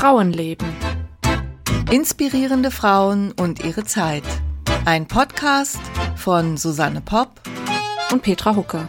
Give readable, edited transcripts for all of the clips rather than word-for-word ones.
Frauenleben. Inspirierende Frauen und ihre Zeit. Ein Podcast von Susanne Popp Und Petra Hucke.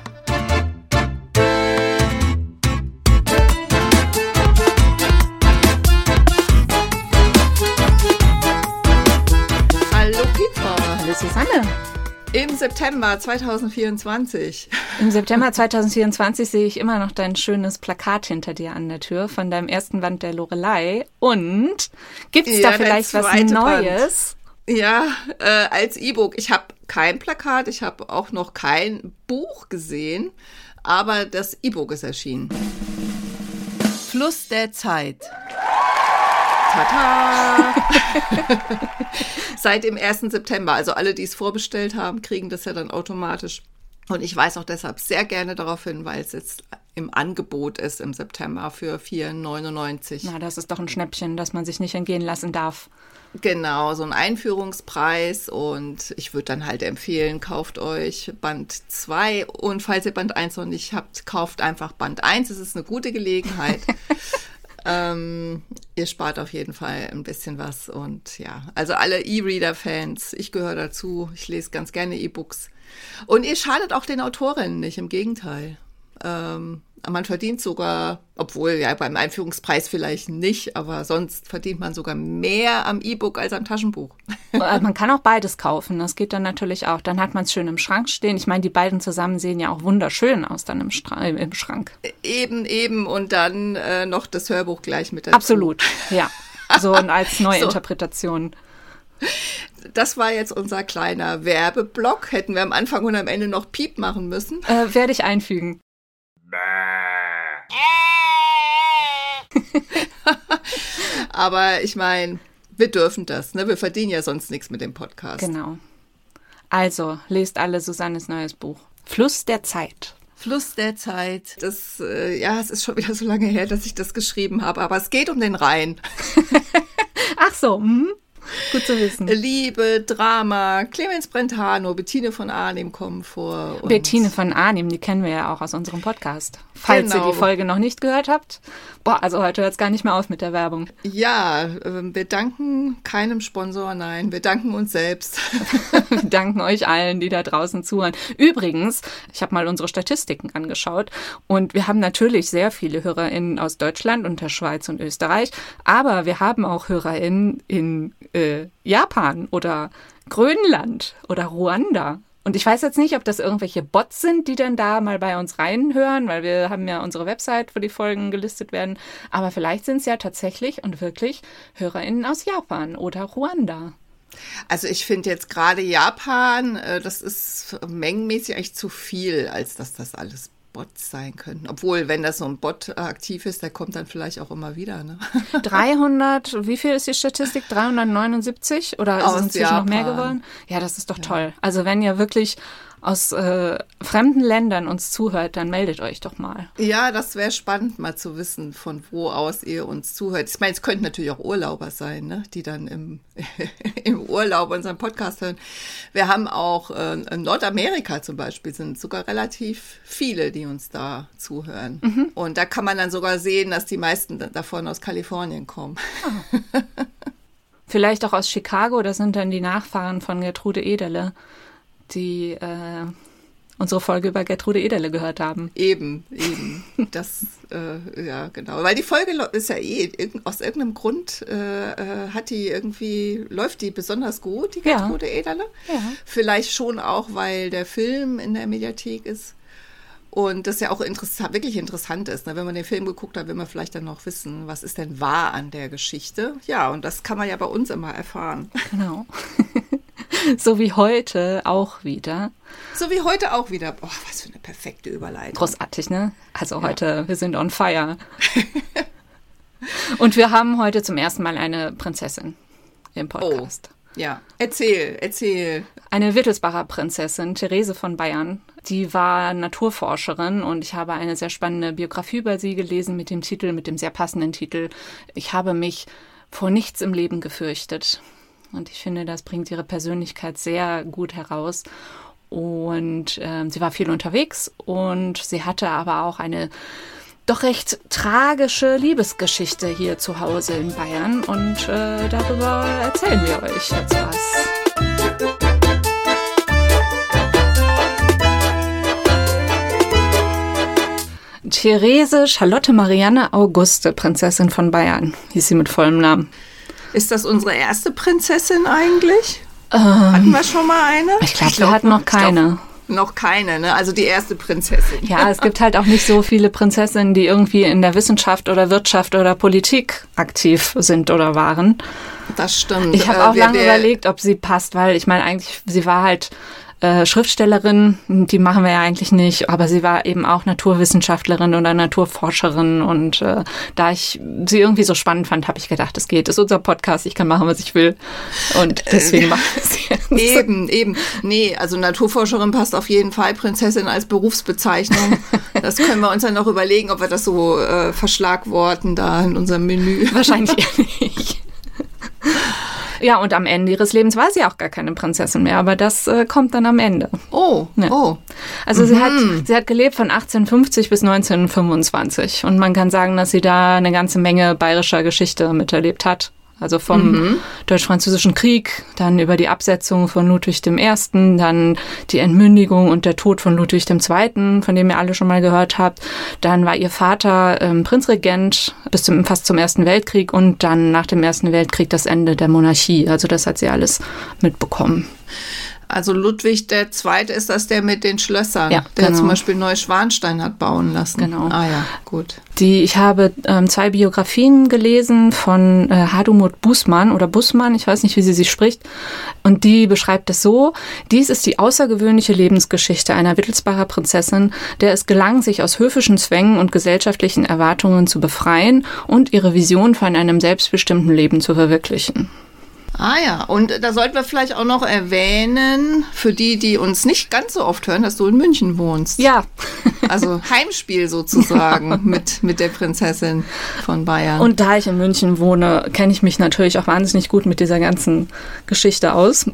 Hallo Petra. Hallo Susanne. Im September 2024. Im September 2024 sehe ich immer noch dein schönes Plakat hinter dir an der Tür von deinem ersten Band der Loreley. Und gibt es da vielleicht was Neues? Band. Ja, als E-Book. Ich habe kein Plakat, ich habe auch noch kein Buch gesehen, aber das E-Book ist erschienen. Fluss der Zeit. Tata! Seit dem 1. September. Also alle, die es vorbestellt haben, kriegen das ja dann automatisch. Und ich weise auch deshalb sehr gerne darauf hin, weil es jetzt im Angebot ist im September für 4,99. Na, das ist doch ein Schnäppchen, das man sich nicht entgehen lassen darf. Genau, so ein Einführungspreis. Und ich würde dann halt empfehlen, kauft euch Band 2. Und falls ihr Band 1 noch nicht habt, kauft einfach Band 1. Es ist eine gute Gelegenheit. Ihr spart auf jeden Fall ein bisschen was und ja, also alle E-Reader-Fans, ich gehöre dazu, ich lese ganz gerne E-Books und ihr schadet auch den Autorinnen nicht, im Gegenteil. Man verdient sogar, obwohl ja beim Einführungspreis vielleicht nicht, aber sonst verdient man sogar mehr am E-Book als am Taschenbuch. Man kann auch beides kaufen, das geht dann natürlich auch. Dann hat man es schön im Schrank stehen. Ich meine, die beiden zusammen sehen ja auch wunderschön aus dann im Schrank. Eben und dann noch das Hörbuch gleich mit dazu. Absolut, ja. So als Neuinterpretation. Das war jetzt unser kleiner Werbeblock. Hätten wir am Anfang und am Ende noch Piep machen müssen. Werde ich einfügen. Aber ich meine, wir dürfen das, ne? Wir verdienen ja sonst nichts mit dem Podcast. Genau. Also, lest alle Susannes neues Buch. Fluss der Zeit. Fluss der Zeit. Das, es ist schon wieder so lange her, dass ich das geschrieben habe, aber es geht um den Rhein. Ach so, gut zu wissen. Liebe, Drama, Clemens Brentano, Bettine von Arnim kommen vor. Bettine von Arnim, die kennen wir ja auch aus unserem Podcast. Falls ihr die Folge noch nicht gehört habt. Also heute hört es gar nicht mehr auf mit der Werbung. Ja, wir danken keinem Sponsor, nein, wir danken uns selbst. Wir danken euch allen, die da draußen zuhören. Übrigens, ich habe mal unsere Statistiken angeschaut und wir haben natürlich sehr viele HörerInnen aus Deutschland und der Schweiz und Österreich, aber wir haben auch HörerInnen in Japan oder Grönland oder Ruanda. Und ich weiß jetzt nicht, ob das irgendwelche Bots sind, die dann da mal bei uns reinhören, weil wir haben ja unsere Website, wo die Folgen gelistet werden. Aber vielleicht sind es ja tatsächlich und wirklich HörerInnen aus Japan oder Ruanda. Also ich finde jetzt gerade Japan, das ist mengenmäßig eigentlich zu viel, als dass das alles Bots sein könnten. Obwohl, wenn das so ein Bot aktiv ist, der kommt dann vielleicht auch immer wieder. Ne? 300, wie viel ist die Statistik? 379? Oder ist es inzwischen noch mehr geworden? Ja, das ist doch toll. Also wenn ihr wirklich aus fremden Ländern uns zuhört, dann meldet euch doch mal. Ja, das wäre spannend, mal zu wissen, von wo aus ihr uns zuhört. Ich meine, es könnten natürlich auch Urlauber sein, ne? Die dann im Urlaub unseren Podcast hören. Wir haben auch in Nordamerika zum Beispiel sind sogar relativ viele, die uns da zuhören. Mhm. Und da kann man dann sogar sehen, dass die meisten davon aus Kalifornien kommen. Oh. Vielleicht auch aus Chicago, das sind dann die Nachfahren von Gertrude Ederle, die unsere Folge über Gertrude Ederle gehört haben. Eben. Das, ja, genau. Weil die Folge ist ja aus irgendeinem Grund läuft die besonders gut, die Gertrude Ederle. Ja. Vielleicht schon auch, weil der Film in der Mediathek ist. Und das ja auch wirklich interessant ist. Ne? Wenn man den Film geguckt hat, will man vielleicht dann noch wissen, was ist denn wahr an der Geschichte. Ja, und das kann man ja bei uns immer erfahren. Genau. So wie heute auch wieder. Boah, was für eine perfekte Überleitung. Großartig, ne? Also heute, wir sind on fire. Und wir haben heute zum ersten Mal eine Prinzessin im Podcast. Oh, ja, erzähl. Eine Wittelsbacher Prinzessin, Therese von Bayern. Die war Naturforscherin und ich habe eine sehr spannende Biografie über sie gelesen mit dem sehr passenden Titel Ich habe mich vor nichts im Leben gefürchtet. Und ich finde, das bringt ihre Persönlichkeit sehr gut heraus. Und sie war viel unterwegs und sie hatte aber auch eine doch recht tragische Liebesgeschichte hier zu Hause in Bayern und darüber erzählen wir euch jetzt was. Therese Charlotte Marianne Auguste, Prinzessin von Bayern, hieß sie mit vollem Namen. Ist das unsere erste Prinzessin eigentlich? Hatten wir schon mal eine? Ich glaube, wir hatten noch keine. Noch keine, ne? Also die erste Prinzessin. Ja, es gibt halt auch nicht so viele Prinzessinnen, die irgendwie in der Wissenschaft oder Wirtschaft oder Politik aktiv sind oder waren. Das stimmt. Ich habe auch lange überlegt, ob sie passt, weil ich meine eigentlich, sie war halt Schriftstellerin, die machen wir ja eigentlich nicht, aber sie war eben auch Naturwissenschaftlerin oder Naturforscherin und da ich sie irgendwie so spannend fand, habe ich gedacht, es geht, das ist unser Podcast, ich kann machen, was ich will und deswegen mache ich es jetzt. Eben. Nee, also Naturforscherin passt auf jeden Fall, Prinzessin als Berufsbezeichnung. Das können wir uns dann noch überlegen, ob wir das so verschlagworten da in unserem Menü. Wahrscheinlich eher nicht. Ja, und am Ende ihres Lebens war sie auch gar keine Prinzessin mehr, aber das kommt dann am Ende. Oh. Also sie hat gelebt von 1850 bis 1925 und man kann sagen, dass sie da eine ganze Menge bayerischer Geschichte miterlebt hat. Also vom Deutsch-Französischen Krieg, dann über die Absetzung von Ludwig I., dann die Entmündigung und der Tod von Ludwig II., von dem ihr alle schon mal gehört habt. Dann war ihr Vater Prinzregent bis fast zum Ersten Weltkrieg und dann nach dem Ersten Weltkrieg das Ende der Monarchie. Also das hat sie alles mitbekommen. Also Ludwig II. Ist das der mit den Schlössern, ja, der genau. Zum Beispiel Neuschwanstein hat bauen lassen. Genau. Ah ja, gut. Ich habe 2 Biografien gelesen von Hadumut Bußmann oder Bußmann, ich weiß nicht, wie sie spricht. Und die beschreibt es so: Dies ist die außergewöhnliche Lebensgeschichte einer Wittelsbacher Prinzessin, der es gelang, sich aus höfischen Zwängen und gesellschaftlichen Erwartungen zu befreien und ihre Vision von einem selbstbestimmten Leben zu verwirklichen. Ah ja, und da sollten wir vielleicht auch noch erwähnen, für die uns nicht ganz so oft hören, dass du in München wohnst. Ja. Also Heimspiel sozusagen mit der Prinzessin von Bayern. Und da ich in München wohne, kenne ich mich natürlich auch wahnsinnig gut mit dieser ganzen Geschichte aus.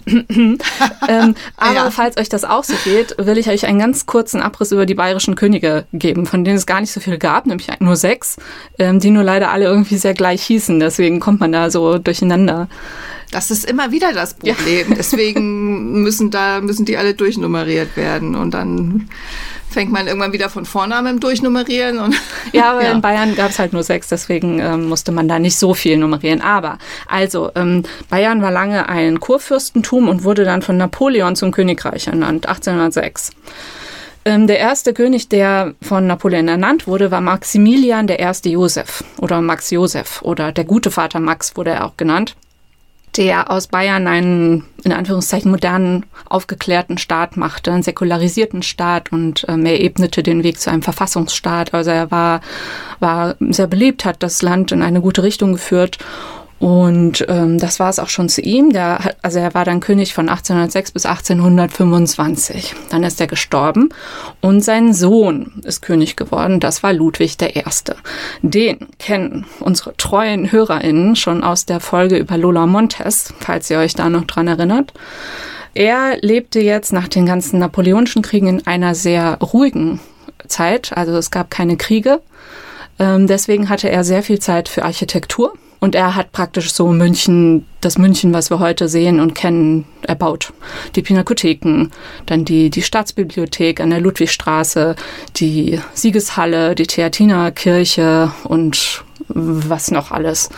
Aber ja. Falls euch das auch so geht, will ich euch einen ganz kurzen Abriss über die bayerischen Könige geben, von denen es gar nicht so viele gab, nämlich nur 6, die nur leider alle irgendwie sehr gleich hießen. Deswegen kommt man da so durcheinander. Das ist immer wieder das Problem. Ja. Deswegen müssen die alle durchnummeriert werden. Und dann fängt man irgendwann wieder von vorne an mit dem Durchnummerieren. Ja, aber in Bayern gab es halt nur 6, deswegen musste man da nicht so viel nummerieren. Aber also, Bayern war lange ein Kurfürstentum und wurde dann von Napoleon zum Königreich ernannt, 1806. Der erste König, der von Napoleon ernannt wurde, war Maximilian I. Joseph oder Max Joseph oder der gute Vater Max wurde er auch genannt, der aus Bayern einen, in Anführungszeichen, modernen, aufgeklärten Staat machte, einen säkularisierten Staat und er ebnete den Weg zu einem Verfassungsstaat. Also er war sehr beliebt, hat das Land in eine gute Richtung geführt. Und das war es auch schon zu ihm. Er war dann König von 1806 bis 1825. Dann ist er gestorben und sein Sohn ist König geworden. Das war Ludwig I. Den kennen unsere treuen HörerInnen schon aus der Folge über Lola Montes, falls ihr euch da noch dran erinnert. Er lebte jetzt nach den ganzen napoleonischen Kriegen in einer sehr ruhigen Zeit. Also es gab keine Kriege. Deswegen hatte er sehr viel Zeit für Architektur. Und er hat praktisch so das München, was wir heute sehen und kennen, erbaut. Die Pinakotheken, dann die Staatsbibliothek an der Ludwigstraße, die Siegeshalle, die Theatinerkirche und was noch alles.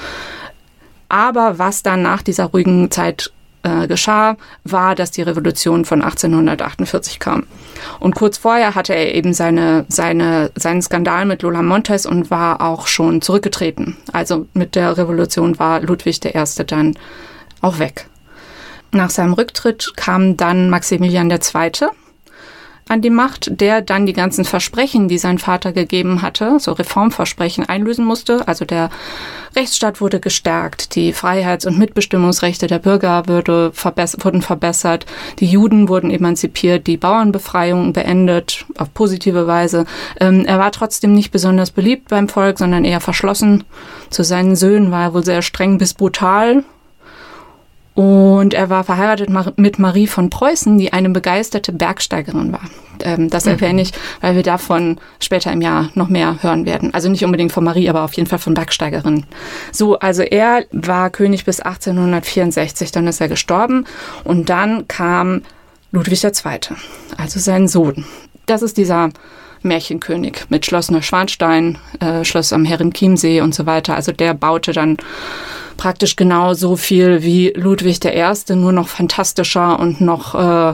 Aber was dann nach dieser ruhigen Zeit geschah, war, dass die Revolution von 1848 kam. Und kurz vorher hatte er eben seinen Skandal mit Lola Montes und war auch schon zurückgetreten. Also mit der Revolution war Ludwig I. dann auch weg. Nach seinem Rücktritt kam dann Maximilian II. An die Macht, der dann die ganzen Versprechen, die sein Vater gegeben hatte, so Reformversprechen, einlösen musste. Also der Rechtsstaat wurde gestärkt, die Freiheits- und Mitbestimmungsrechte der Bürger wurden verbessert, die Juden wurden emanzipiert, die Bauernbefreiung beendet, auf positive Weise. Er war trotzdem nicht besonders beliebt beim Volk, sondern eher verschlossen. Zu seinen Söhnen war er wohl sehr streng bis brutal. Und er war verheiratet mit Marie von Preußen, die eine begeisterte Bergsteigerin war. Das erwähne ich, weil wir davon später im Jahr noch mehr hören werden. Also nicht unbedingt von Marie, aber auf jeden Fall von Bergsteigerinnen. So, also er war König bis 1864, dann ist er gestorben. Und dann kam Ludwig II., also sein Sohn. Das ist dieser Märchenkönig mit Schloss Neuschwanstein, Schloss am Herrenchiemsee und so weiter. Also der baute dann praktisch genau so viel wie Ludwig I., nur noch fantastischer und noch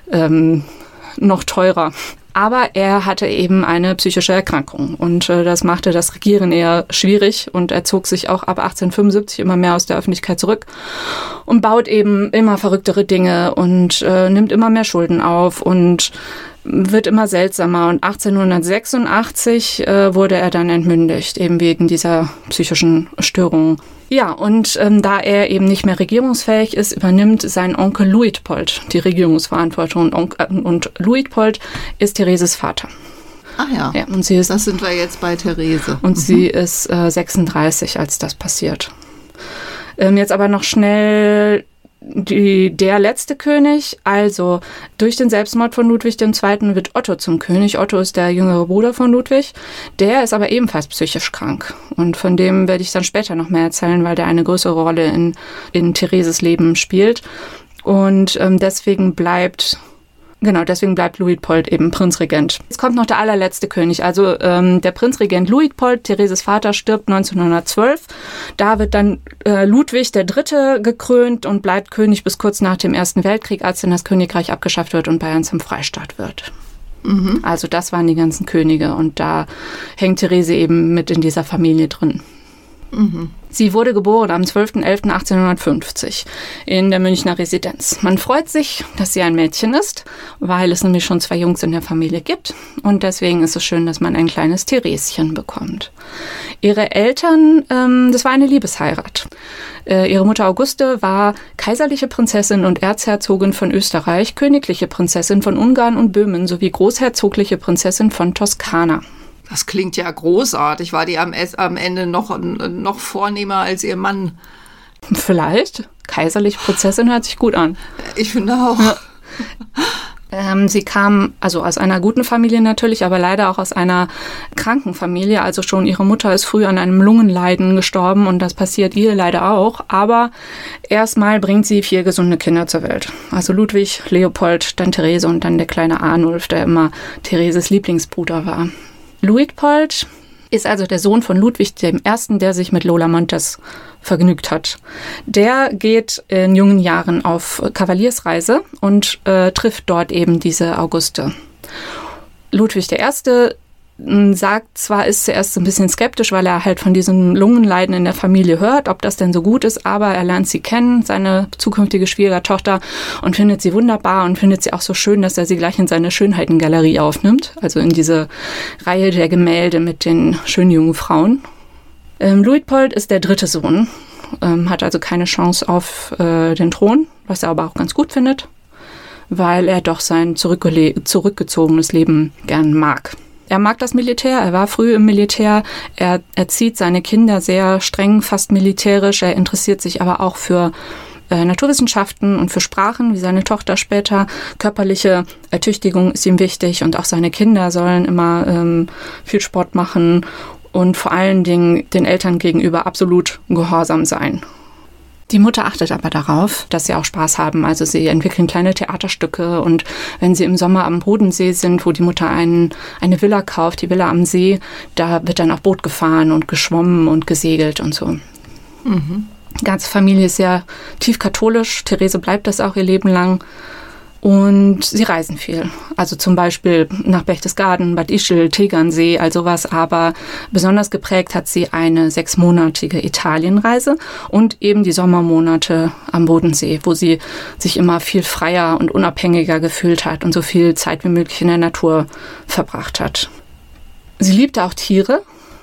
teurer. Aber er hatte eben eine psychische Erkrankung und das machte das Regieren eher schwierig und er zog sich auch ab 1875 immer mehr aus der Öffentlichkeit zurück und baut eben immer verrücktere Dinge und nimmt immer mehr Schulden auf und wird immer seltsamer. Und 1886 wurde er dann entmündigt, eben wegen dieser psychischen Störungen. Ja, und da er eben nicht mehr regierungsfähig ist, übernimmt sein Onkel Luitpold die Regierungsverantwortung. Und Luitpold ist Thereses Vater. Ach ja, und das sind wir jetzt bei Therese. Und sie ist 36, als das passiert. Jetzt aber noch schnell der letzte König, also durch den Selbstmord von Ludwig II. Wird Otto zum König. Otto ist der jüngere Bruder von Ludwig. Der ist aber ebenfalls psychisch krank. Und von dem werde ich dann später noch mehr erzählen, weil der eine größere Rolle in Thereses Leben spielt. Und deswegen bleibt Luitpold eben Prinzregent. Jetzt kommt noch der allerletzte König, also der Prinzregent Luitpold, Thereses Vater, stirbt 1912. Da wird dann Ludwig III. Gekrönt und bleibt König bis kurz nach dem Ersten Weltkrieg, als dann das Königreich abgeschafft wird und Bayern zum Freistaat wird. Mhm. Also das waren die ganzen Könige und da hängt Therese eben mit in dieser Familie drin. Mhm. Sie wurde geboren am 12.11.1850 in der Münchner Residenz. Man freut sich, dass sie ein Mädchen ist, weil es nämlich schon 2 Jungs in der Familie gibt. Und deswegen ist es schön, dass man ein kleines Thereschen bekommt. Ihre Eltern, das war eine Liebesheirat. Ihre Mutter Auguste war kaiserliche Prinzessin und Erzherzogin von Österreich, königliche Prinzessin von Ungarn und Böhmen sowie großherzogliche Prinzessin von Toskana. Das klingt ja großartig. War die am Ende noch vornehmer als ihr Mann? Vielleicht. Kaiserliche Prinzessin hört sich gut an. Ich finde auch. Ja. Sie kam also aus einer guten Familie natürlich, aber leider auch aus einer kranken Familie. Also schon ihre Mutter ist früh an einem Lungenleiden gestorben und das passiert ihr leider auch. Aber erstmal bringt sie 4 gesunde Kinder zur Welt. Also Ludwig, Leopold, dann Therese und dann der kleine Arnulf, der immer Thereses Lieblingsbruder war. Luitpold ist also der Sohn von Ludwig I., der sich mit Lola Montes vergnügt hat. Der geht in jungen Jahren auf Kavaliersreise und trifft dort eben diese Auguste. Ludwig I. sagt zwar, ist zuerst ein bisschen skeptisch, weil er halt von diesem Lungenleiden in der Familie hört, ob das denn so gut ist, aber er lernt sie kennen, seine zukünftige Schwiegertochter, und findet sie wunderbar und findet sie auch so schön, dass er sie gleich in seine Schönheitengalerie aufnimmt, also in diese Reihe der Gemälde mit den schönen jungen Frauen. Luitpold ist der 3. Sohn, hat also keine Chance auf den Thron, was er aber auch ganz gut findet, weil er doch sein zurückgezogenes Leben gern mag. Er mag das Militär, er war früh im Militär, er erzieht seine Kinder sehr streng, fast militärisch, er interessiert sich aber auch für Naturwissenschaften und für Sprachen, wie seine Tochter später. Körperliche Ertüchtigung ist ihm wichtig und auch seine Kinder sollen immer viel Sport machen und vor allen Dingen den Eltern gegenüber absolut gehorsam sein. Die Mutter achtet aber darauf, dass sie auch Spaß haben. Also sie entwickeln kleine Theaterstücke und wenn sie im Sommer am Bodensee sind, wo die Mutter eine Villa kauft, die Villa am See, da wird dann auch Boot gefahren und geschwommen und gesegelt und so. Mhm. Die ganze Familie ist sehr tief katholisch. Therese bleibt das auch ihr Leben lang. Und sie reisen viel. Also zum Beispiel nach Berchtesgaden, Bad Ischl, Tegernsee, all sowas. Aber besonders geprägt hat sie eine 6-monatige Italienreise und eben die Sommermonate am Bodensee, wo sie sich immer viel freier und unabhängiger gefühlt hat und so viel Zeit wie möglich in der Natur verbracht hat. Sie liebte auch Tiere.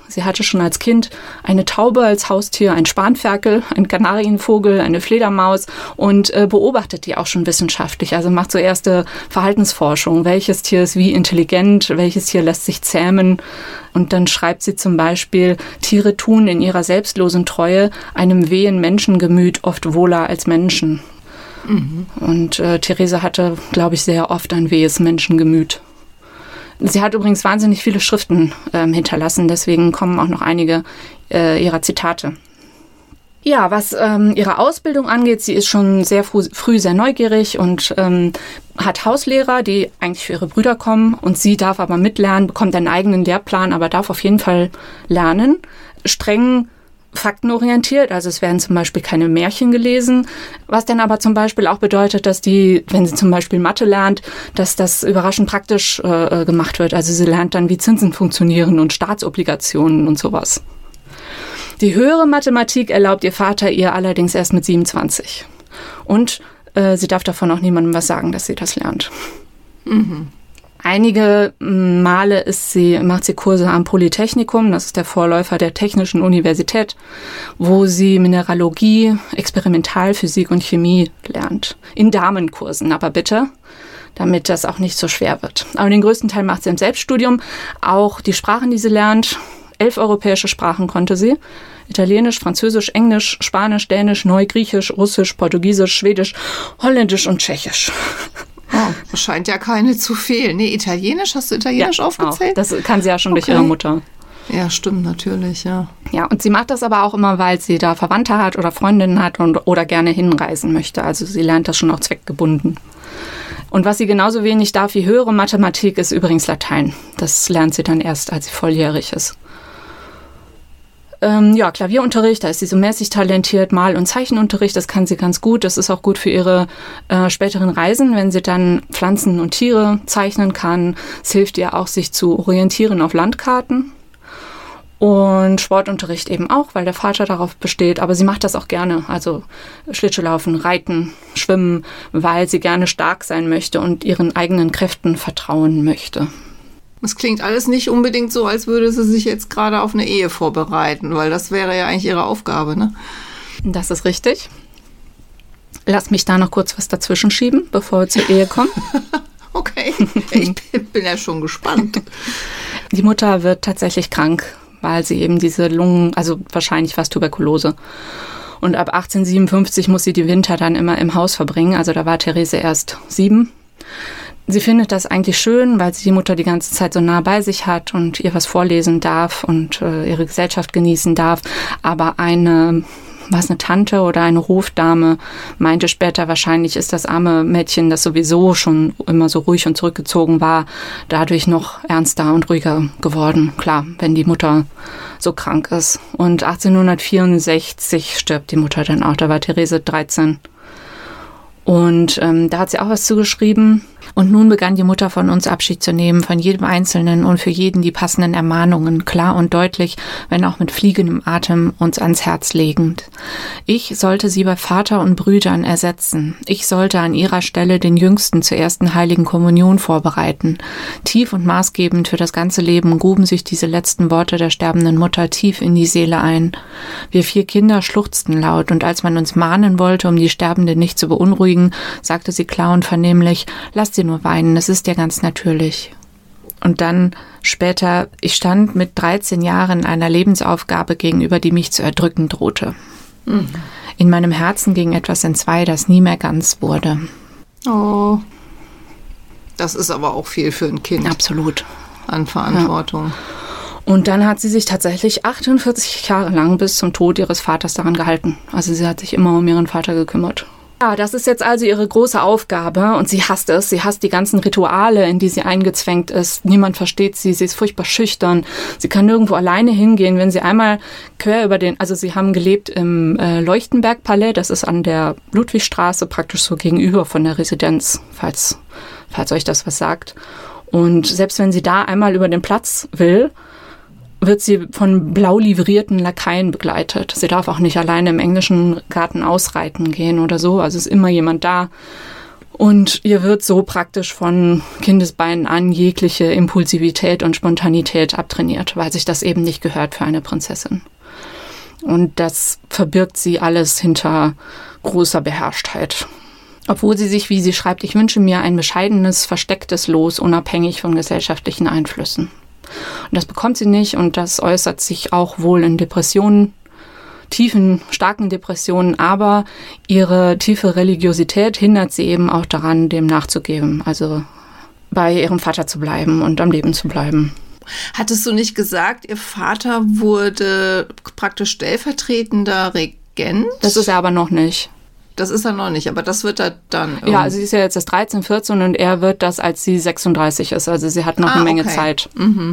Sie hatte schon als Kind eine Taube als Haustier, einen Spanferkel, einen Kanarienvogel, eine Fledermaus und beobachtet die auch schon wissenschaftlich. Also macht so erste Verhaltensforschung. Welches Tier ist wie intelligent, welches Tier lässt sich zähmen. Und dann schreibt sie zum Beispiel, Tiere tun in ihrer selbstlosen Treue einem wehen Menschengemüt oft wohler als Menschen. Mhm. Und Therese hatte, glaube ich, sehr oft ein wehes Menschengemüt. Sie hat übrigens wahnsinnig viele Schriften hinterlassen, deswegen kommen auch noch einige ihrer Zitate. Ja, was ihre Ausbildung angeht, sie ist schon sehr früh sehr neugierig und hat Hauslehrer, die eigentlich für ihre Brüder kommen. Und sie darf aber mitlernen, bekommt einen eigenen Lehrplan, aber darf auf jeden Fall lernen. Streng faktenorientiert, also es werden zum Beispiel keine Märchen gelesen, was dann aber zum Beispiel auch bedeutet, dass wenn sie zum Beispiel Mathe lernt, dass das überraschend praktisch gemacht wird. Also sie lernt dann, wie Zinsen funktionieren und Staatsobligationen und sowas. Die höhere Mathematik erlaubt ihr Vater ihr allerdings erst mit 27. Und sie darf davon auch niemandem was sagen, dass sie das lernt. Mhm. Einige Male macht sie Kurse am Polytechnikum, das ist der Vorläufer der Technischen Universität, wo sie Mineralogie, Experimentalphysik und Chemie lernt. In Damenkursen, aber bitte, damit das auch nicht so schwer wird. Aber den größten Teil macht sie im Selbststudium. Auch die Sprachen, die sie lernt, 11 europäische Sprachen konnte sie. Italienisch, Französisch, Englisch, Spanisch, Dänisch, Neugriechisch, Russisch, Portugiesisch, Schwedisch, Holländisch und Tschechisch. Oh, das scheint ja keine zu fehlen. Nee, Italienisch, hast du Italienisch aufgezählt? Auch. Das kann sie ja schon durch ihre Mutter. Ja, stimmt, natürlich, ja. Ja, und sie macht das aber auch immer, weil sie da Verwandte hat oder Freundinnen hat oder gerne hinreisen möchte. Also sie lernt das schon auch zweckgebunden. Und was sie genauso wenig darf wie höhere Mathematik, ist übrigens Latein. Das lernt sie dann erst, als sie volljährig ist. Klavierunterricht, da ist sie so mäßig talentiert, Mal- und Zeichenunterricht, das kann sie ganz gut. Das ist auch gut für ihre späteren Reisen, wenn sie dann Pflanzen und Tiere zeichnen kann. Es hilft ihr auch, sich zu orientieren auf Landkarten. Und Sportunterricht eben auch, weil der Vater darauf besteht. Aber sie macht das auch gerne, also Schlittschuhlaufen, Reiten, Schwimmen, weil sie gerne stark sein möchte und ihren eigenen Kräften vertrauen möchte. Es klingt alles nicht unbedingt so, als würde sie sich jetzt gerade auf eine Ehe vorbereiten, weil das wäre ja eigentlich ihre Aufgabe, ne? Das ist richtig. Lass mich da noch kurz was dazwischen schieben, bevor wir zur Ehe kommen. Okay, ich bin ja schon gespannt. Die Mutter wird tatsächlich krank, weil sie eben diese Lungen, also wahrscheinlich fast Tuberkulose. Und ab 1857 muss sie die Winter dann immer im Haus verbringen. Also da war Therese erst 7. Sie findet das eigentlich schön, weil sie die Mutter die ganze Zeit so nah bei sich hat und ihr was vorlesen darf und ihre Gesellschaft genießen darf. Aber eine Tante oder eine Hofdame meinte später, wahrscheinlich ist das arme Mädchen, das sowieso schon immer so ruhig und zurückgezogen war, dadurch noch ernster und ruhiger geworden. Klar, wenn die Mutter so krank ist. Und 1864 stirbt die Mutter dann auch. Da war Therese 13. Und da hat sie auch was zugeschrieben. Und nun begann die Mutter von uns Abschied zu nehmen, von jedem Einzelnen und für jeden die passenden Ermahnungen, klar und deutlich, wenn auch mit fliegendem Atem, uns ans Herz legend. Ich sollte sie bei Vater und Brüdern ersetzen. Ich sollte an ihrer Stelle den Jüngsten zur ersten heiligen Kommunion vorbereiten. Tief und maßgebend für das ganze Leben gruben sich diese letzten Worte der sterbenden Mutter tief in die Seele ein. Wir 4 Kinder schluchzten laut, und als man uns mahnen wollte, um die Sterbende nicht zu beunruhigen, sagte sie klar und vernehmlich, lasst sie nur weinen, es ist ja ganz natürlich. Und dann später, ich stand mit 13 Jahren einer Lebensaufgabe gegenüber, die mich zu erdrücken drohte. Mhm. In meinem Herzen ging etwas entzwei, das nie mehr ganz wurde. Oh, das ist aber auch viel für ein Kind. Absolut. An Verantwortung. Ja. Und dann hat sie sich tatsächlich 48 Jahre lang bis zum Tod ihres Vaters daran gehalten. Also sie hat sich immer um ihren Vater gekümmert. Ja, das ist jetzt also ihre große Aufgabe und sie hasst es. Sie hasst die ganzen Rituale, in die sie eingezwängt ist. Niemand versteht sie. Sie ist furchtbar schüchtern. Sie kann nirgendwo alleine hingehen. Wenn sie einmal quer über also sie haben gelebt im Leuchtenberg-Palais. Das ist an der Ludwigstraße, praktisch so gegenüber von der Residenz, falls euch das was sagt. Und selbst wenn sie da einmal über den Platz will, wird sie von blau livrierten Lakaien begleitet. Sie darf auch nicht alleine im englischen Garten ausreiten gehen oder so. Also ist immer jemand da. Und ihr wird so praktisch von Kindesbeinen an jegliche Impulsivität und Spontanität abtrainiert, weil sich das eben nicht gehört für eine Prinzessin. Und das verbirgt sie alles hinter großer Beherrschtheit. Obwohl sie sich, wie sie schreibt, ich wünsche mir ein bescheidenes, verstecktes Los, unabhängig von gesellschaftlichen Einflüssen. Und das bekommt sie nicht und das äußert sich auch wohl in Depressionen, tiefen, starken Depressionen, aber ihre tiefe Religiosität hindert sie eben auch daran, dem nachzugeben, also bei ihrem Vater zu bleiben und am Leben zu bleiben. Hattest du nicht gesagt, ihr Vater wurde praktisch stellvertretender Regent? Das ist er aber noch nicht. Das ist er noch nicht, aber das wird er dann. Ja, also sie ist ja jetzt erst 13, 14 und er wird das, als sie 36 ist. Also sie hat noch eine Menge Zeit.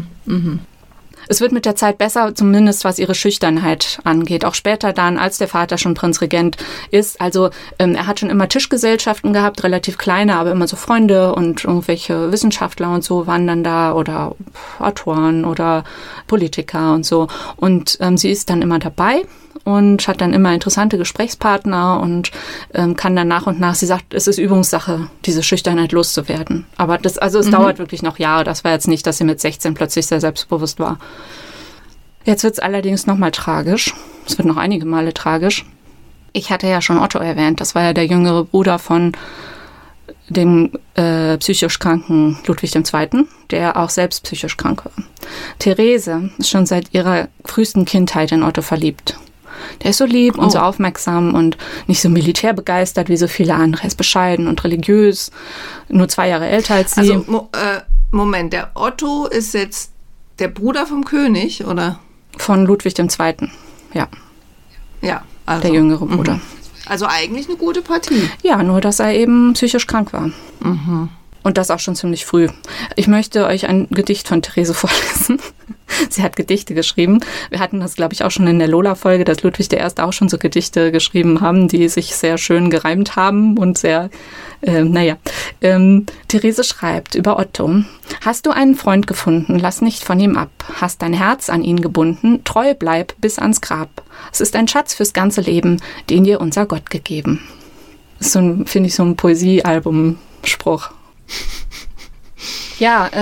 Es wird mit der Zeit besser, zumindest was ihre Schüchternheit angeht. Auch später dann, als der Vater schon Prinzregent ist. Also er hat schon immer Tischgesellschaften gehabt, relativ kleine, aber immer so Freunde und irgendwelche Wissenschaftler und so waren dann da oder Autoren oder Politiker und so. Und sie ist dann immer dabei und hat dann immer interessante Gesprächspartner und kann dann nach und nach, sie sagt, es ist Übungssache, diese Schüchternheit loszuwerden. Aber es dauert wirklich noch Jahre. Das war jetzt nicht, dass sie mit 16 plötzlich sehr selbstbewusst war. Jetzt wird es allerdings nochmal tragisch. Es wird noch einige Male tragisch. Ich hatte ja schon Otto erwähnt. Das war ja der jüngere Bruder von dem psychisch kranken Ludwig II., der auch selbst psychisch krank war. Therese ist schon seit ihrer frühesten Kindheit in Otto verliebt. Der ist so lieb und so aufmerksam und nicht so militärbegeistert wie so viele andere. Er ist bescheiden und religiös, nur 2 Jahre älter als sie. Also, Moment, der Otto ist jetzt der Bruder vom König, oder? Von Ludwig II., ja. Ja, also. Der jüngere Bruder. Also eigentlich eine gute Partie. Ja, nur dass er eben psychisch krank war. Und das auch schon ziemlich früh. Ich möchte euch ein Gedicht von Therese vorlesen. Sie hat Gedichte geschrieben. Wir hatten das, glaube ich, auch schon in der Lola-Folge, dass Ludwig I. auch schon so Gedichte geschrieben haben, die sich sehr schön gereimt haben und sehr, Therese schreibt über Otto. Hast du einen Freund gefunden, lass nicht von ihm ab. Hast dein Herz an ihn gebunden, treu bleib bis ans Grab. Es ist ein Schatz fürs ganze Leben, den dir unser Gott gegeben. Das ist so finde ich, so ein Poesiealbum-Spruch. Ja,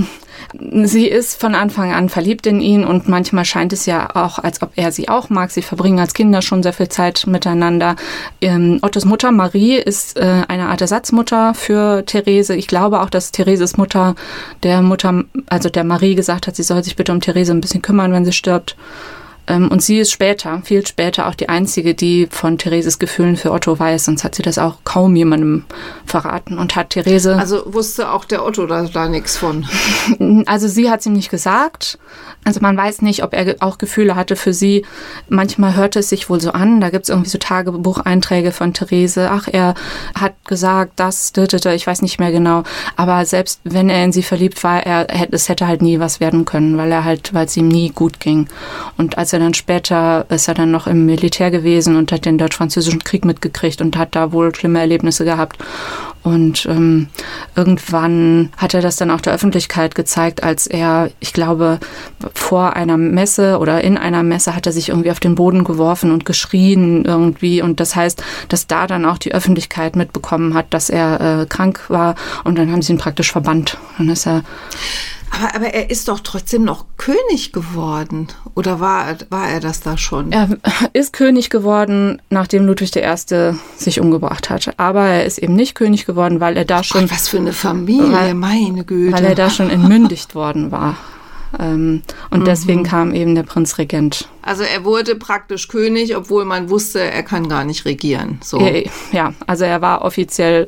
sie ist von Anfang an verliebt in ihn und manchmal scheint es ja auch, als ob er sie auch mag. Sie verbringen als Kinder schon sehr viel Zeit miteinander. Ottos Mutter Marie ist eine Art Ersatzmutter für Therese. Ich glaube auch, dass Thereses Mutter der Marie gesagt hat, sie soll sich bitte um Therese ein bisschen kümmern, wenn sie stirbt. Und sie ist viel später auch die Einzige, die von Thereses Gefühlen für Otto weiß. Sonst hat sie das auch kaum jemandem verraten. Und hat Therese... Also wusste auch der Otto da nichts von? Also sie hat es ihm nicht gesagt. Also man weiß nicht, ob er auch Gefühle hatte für sie. Manchmal hört es sich wohl so an. Da gibt es irgendwie so Tagebucheinträge von Therese. Ach, er hat gesagt, ich weiß nicht mehr genau. Aber selbst wenn er in sie verliebt war, es hätte halt nie was werden können, weil es ihm nie gut ging. Und als er dann später, ist er dann noch im Militär gewesen und hat den Deutsch-Französischen Krieg mitgekriegt und hat da wohl schlimme Erlebnisse gehabt. Und irgendwann hat er das dann auch der Öffentlichkeit gezeigt, als er, ich glaube, vor einer Messe oder in einer Messe hat er sich irgendwie auf den Boden geworfen und geschrien irgendwie. Und das heißt, dass da dann auch die Öffentlichkeit mitbekommen hat, dass er krank war. Und dann haben sie ihn praktisch verbannt. Dann ist er... Aber er ist doch trotzdem noch König geworden. Oder war er das da schon? Er ist König geworden, nachdem Ludwig I. sich umgebracht hatte. Aber er ist eben nicht König geworden, weil er da schon... was für eine Familie, meine Güte. Weil er da schon entmündigt worden war. Und deswegen kam eben der Prinzregent. Also er wurde praktisch König, obwohl man wusste, er kann gar nicht regieren. So. Ja, also er war offiziell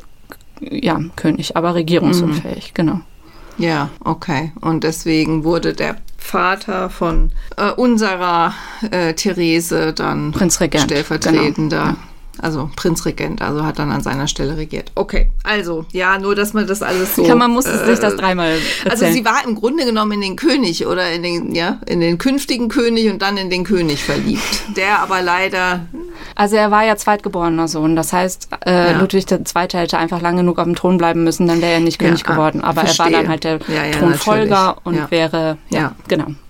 König, aber regierungsunfähig, genau. Ja, okay. Und deswegen wurde der Vater von unserer Therese dann Prinzregent, stellvertretender, genau. Also Prinzregent, also hat dann an seiner Stelle regiert. Okay, also, ja, nur, dass man das alles so... Ja, man muss sich das dreimal erzählen. Also sie war im Grunde genommen in den König oder in den künftigen König und dann in den König verliebt. Der aber leider... Also er war ja zweitgeborener Sohn, das heißt, Ludwig II. Hätte einfach lang genug auf dem Thron bleiben müssen, dann wäre er nicht König geworden. Aber er war dann halt der Thronfolger und wäre, genau.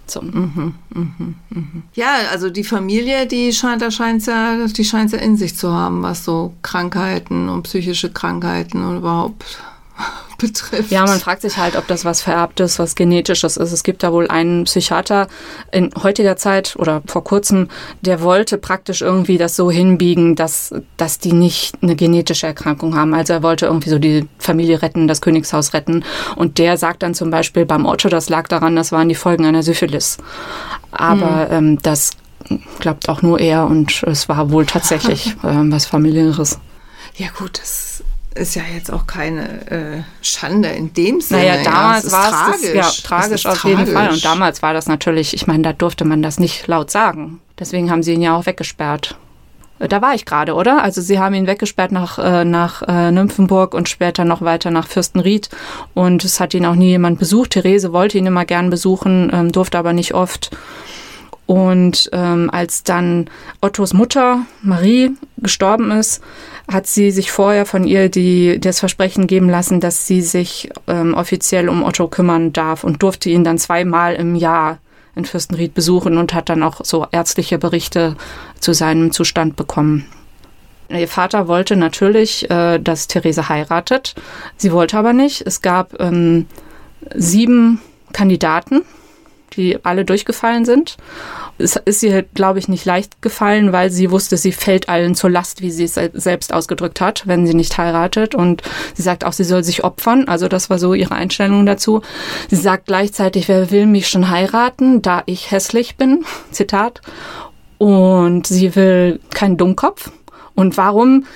So. Ja, also die Familie, die scheint ja in sich zu haben, was so Krankheiten und psychische Krankheiten und überhaupt betrifft. Ja, man fragt sich halt, ob das was Vererbtes, was Genetisches ist. Es gibt da wohl einen Psychiater in heutiger Zeit oder vor kurzem, der wollte praktisch irgendwie das so hinbiegen, dass die nicht eine genetische Erkrankung haben. Also er wollte irgendwie so die Familie retten, das Königshaus retten. Und der sagt dann zum Beispiel beim Otto, das lag daran, das waren die Folgen einer Syphilis. Aber das glaubt auch nur er und es war wohl tatsächlich was Familiäres. Ja gut, das ist ja jetzt auch keine Schande in dem Sinne. Naja, damals war es tragisch. Ja, tragisch auf jeden Fall. Und damals war das natürlich, ich meine, da durfte man das nicht laut sagen. Deswegen haben sie ihn ja auch weggesperrt. Da war ich gerade, oder? Also sie haben ihn weggesperrt nach Nymphenburg und später noch weiter nach Fürstenried. Und es hat ihn auch nie jemand besucht. Therese wollte ihn immer gern besuchen, durfte aber nicht oft. Und als dann Ottos Mutter, Marie, gestorben ist, hat sie sich vorher von ihr das Versprechen geben lassen, dass sie sich offiziell um Otto kümmern darf und durfte ihn dann 2-mal im Jahr in Fürstenried besuchen und hat dann auch so ärztliche Berichte zu seinem Zustand bekommen. Ihr Vater wollte natürlich, dass Therese heiratet. Sie wollte aber nicht. Es gab 7 Kandidaten, die alle durchgefallen sind. Es ist ihr, glaube ich, nicht leicht gefallen, weil sie wusste, sie fällt allen zur Last, wie sie es selbst ausgedrückt hat, wenn sie nicht heiratet. Und sie sagt auch, sie soll sich opfern. Also das war so ihre Einstellung dazu. Sie sagt gleichzeitig, wer will mich schon heiraten, da ich hässlich bin? Zitat. Und sie will keinen Dummkopf. Und warum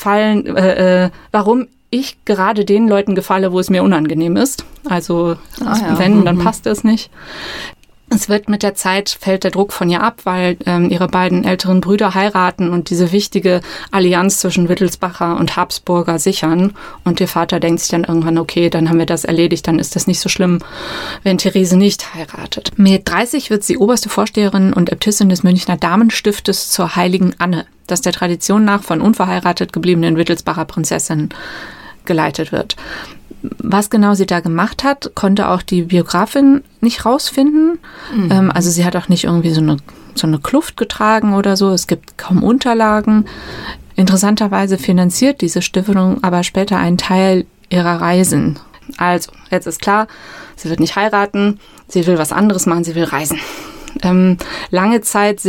ich gerade den Leuten gefalle, wo es mir unangenehm ist. Also wenn, dann passt es nicht. Es wird mit der Zeit, fällt der Druck von ihr ab, weil ihre beiden älteren Brüder heiraten und diese wichtige Allianz zwischen Wittelsbacher und Habsburger sichern. Und ihr Vater denkt sich dann irgendwann, okay, dann haben wir das erledigt, dann ist das nicht so schlimm, wenn Therese nicht heiratet. Mit 30 wird sie oberste Vorsteherin und Äbtissin des Münchner Damenstiftes zur Heiligen Anne, das der Tradition nach von unverheiratet gebliebenen Wittelsbacher Prinzessinnen geleitet wird. Was genau sie da gemacht hat, konnte auch die Biografin nicht rausfinden. Also sie hat auch nicht irgendwie so eine Kluft getragen oder so. Es gibt kaum Unterlagen. Interessanterweise finanziert diese Stiftung aber später einen Teil ihrer Reisen. Also, jetzt ist klar, sie wird nicht heiraten, sie will was anderes machen, sie will reisen. Lange Zeit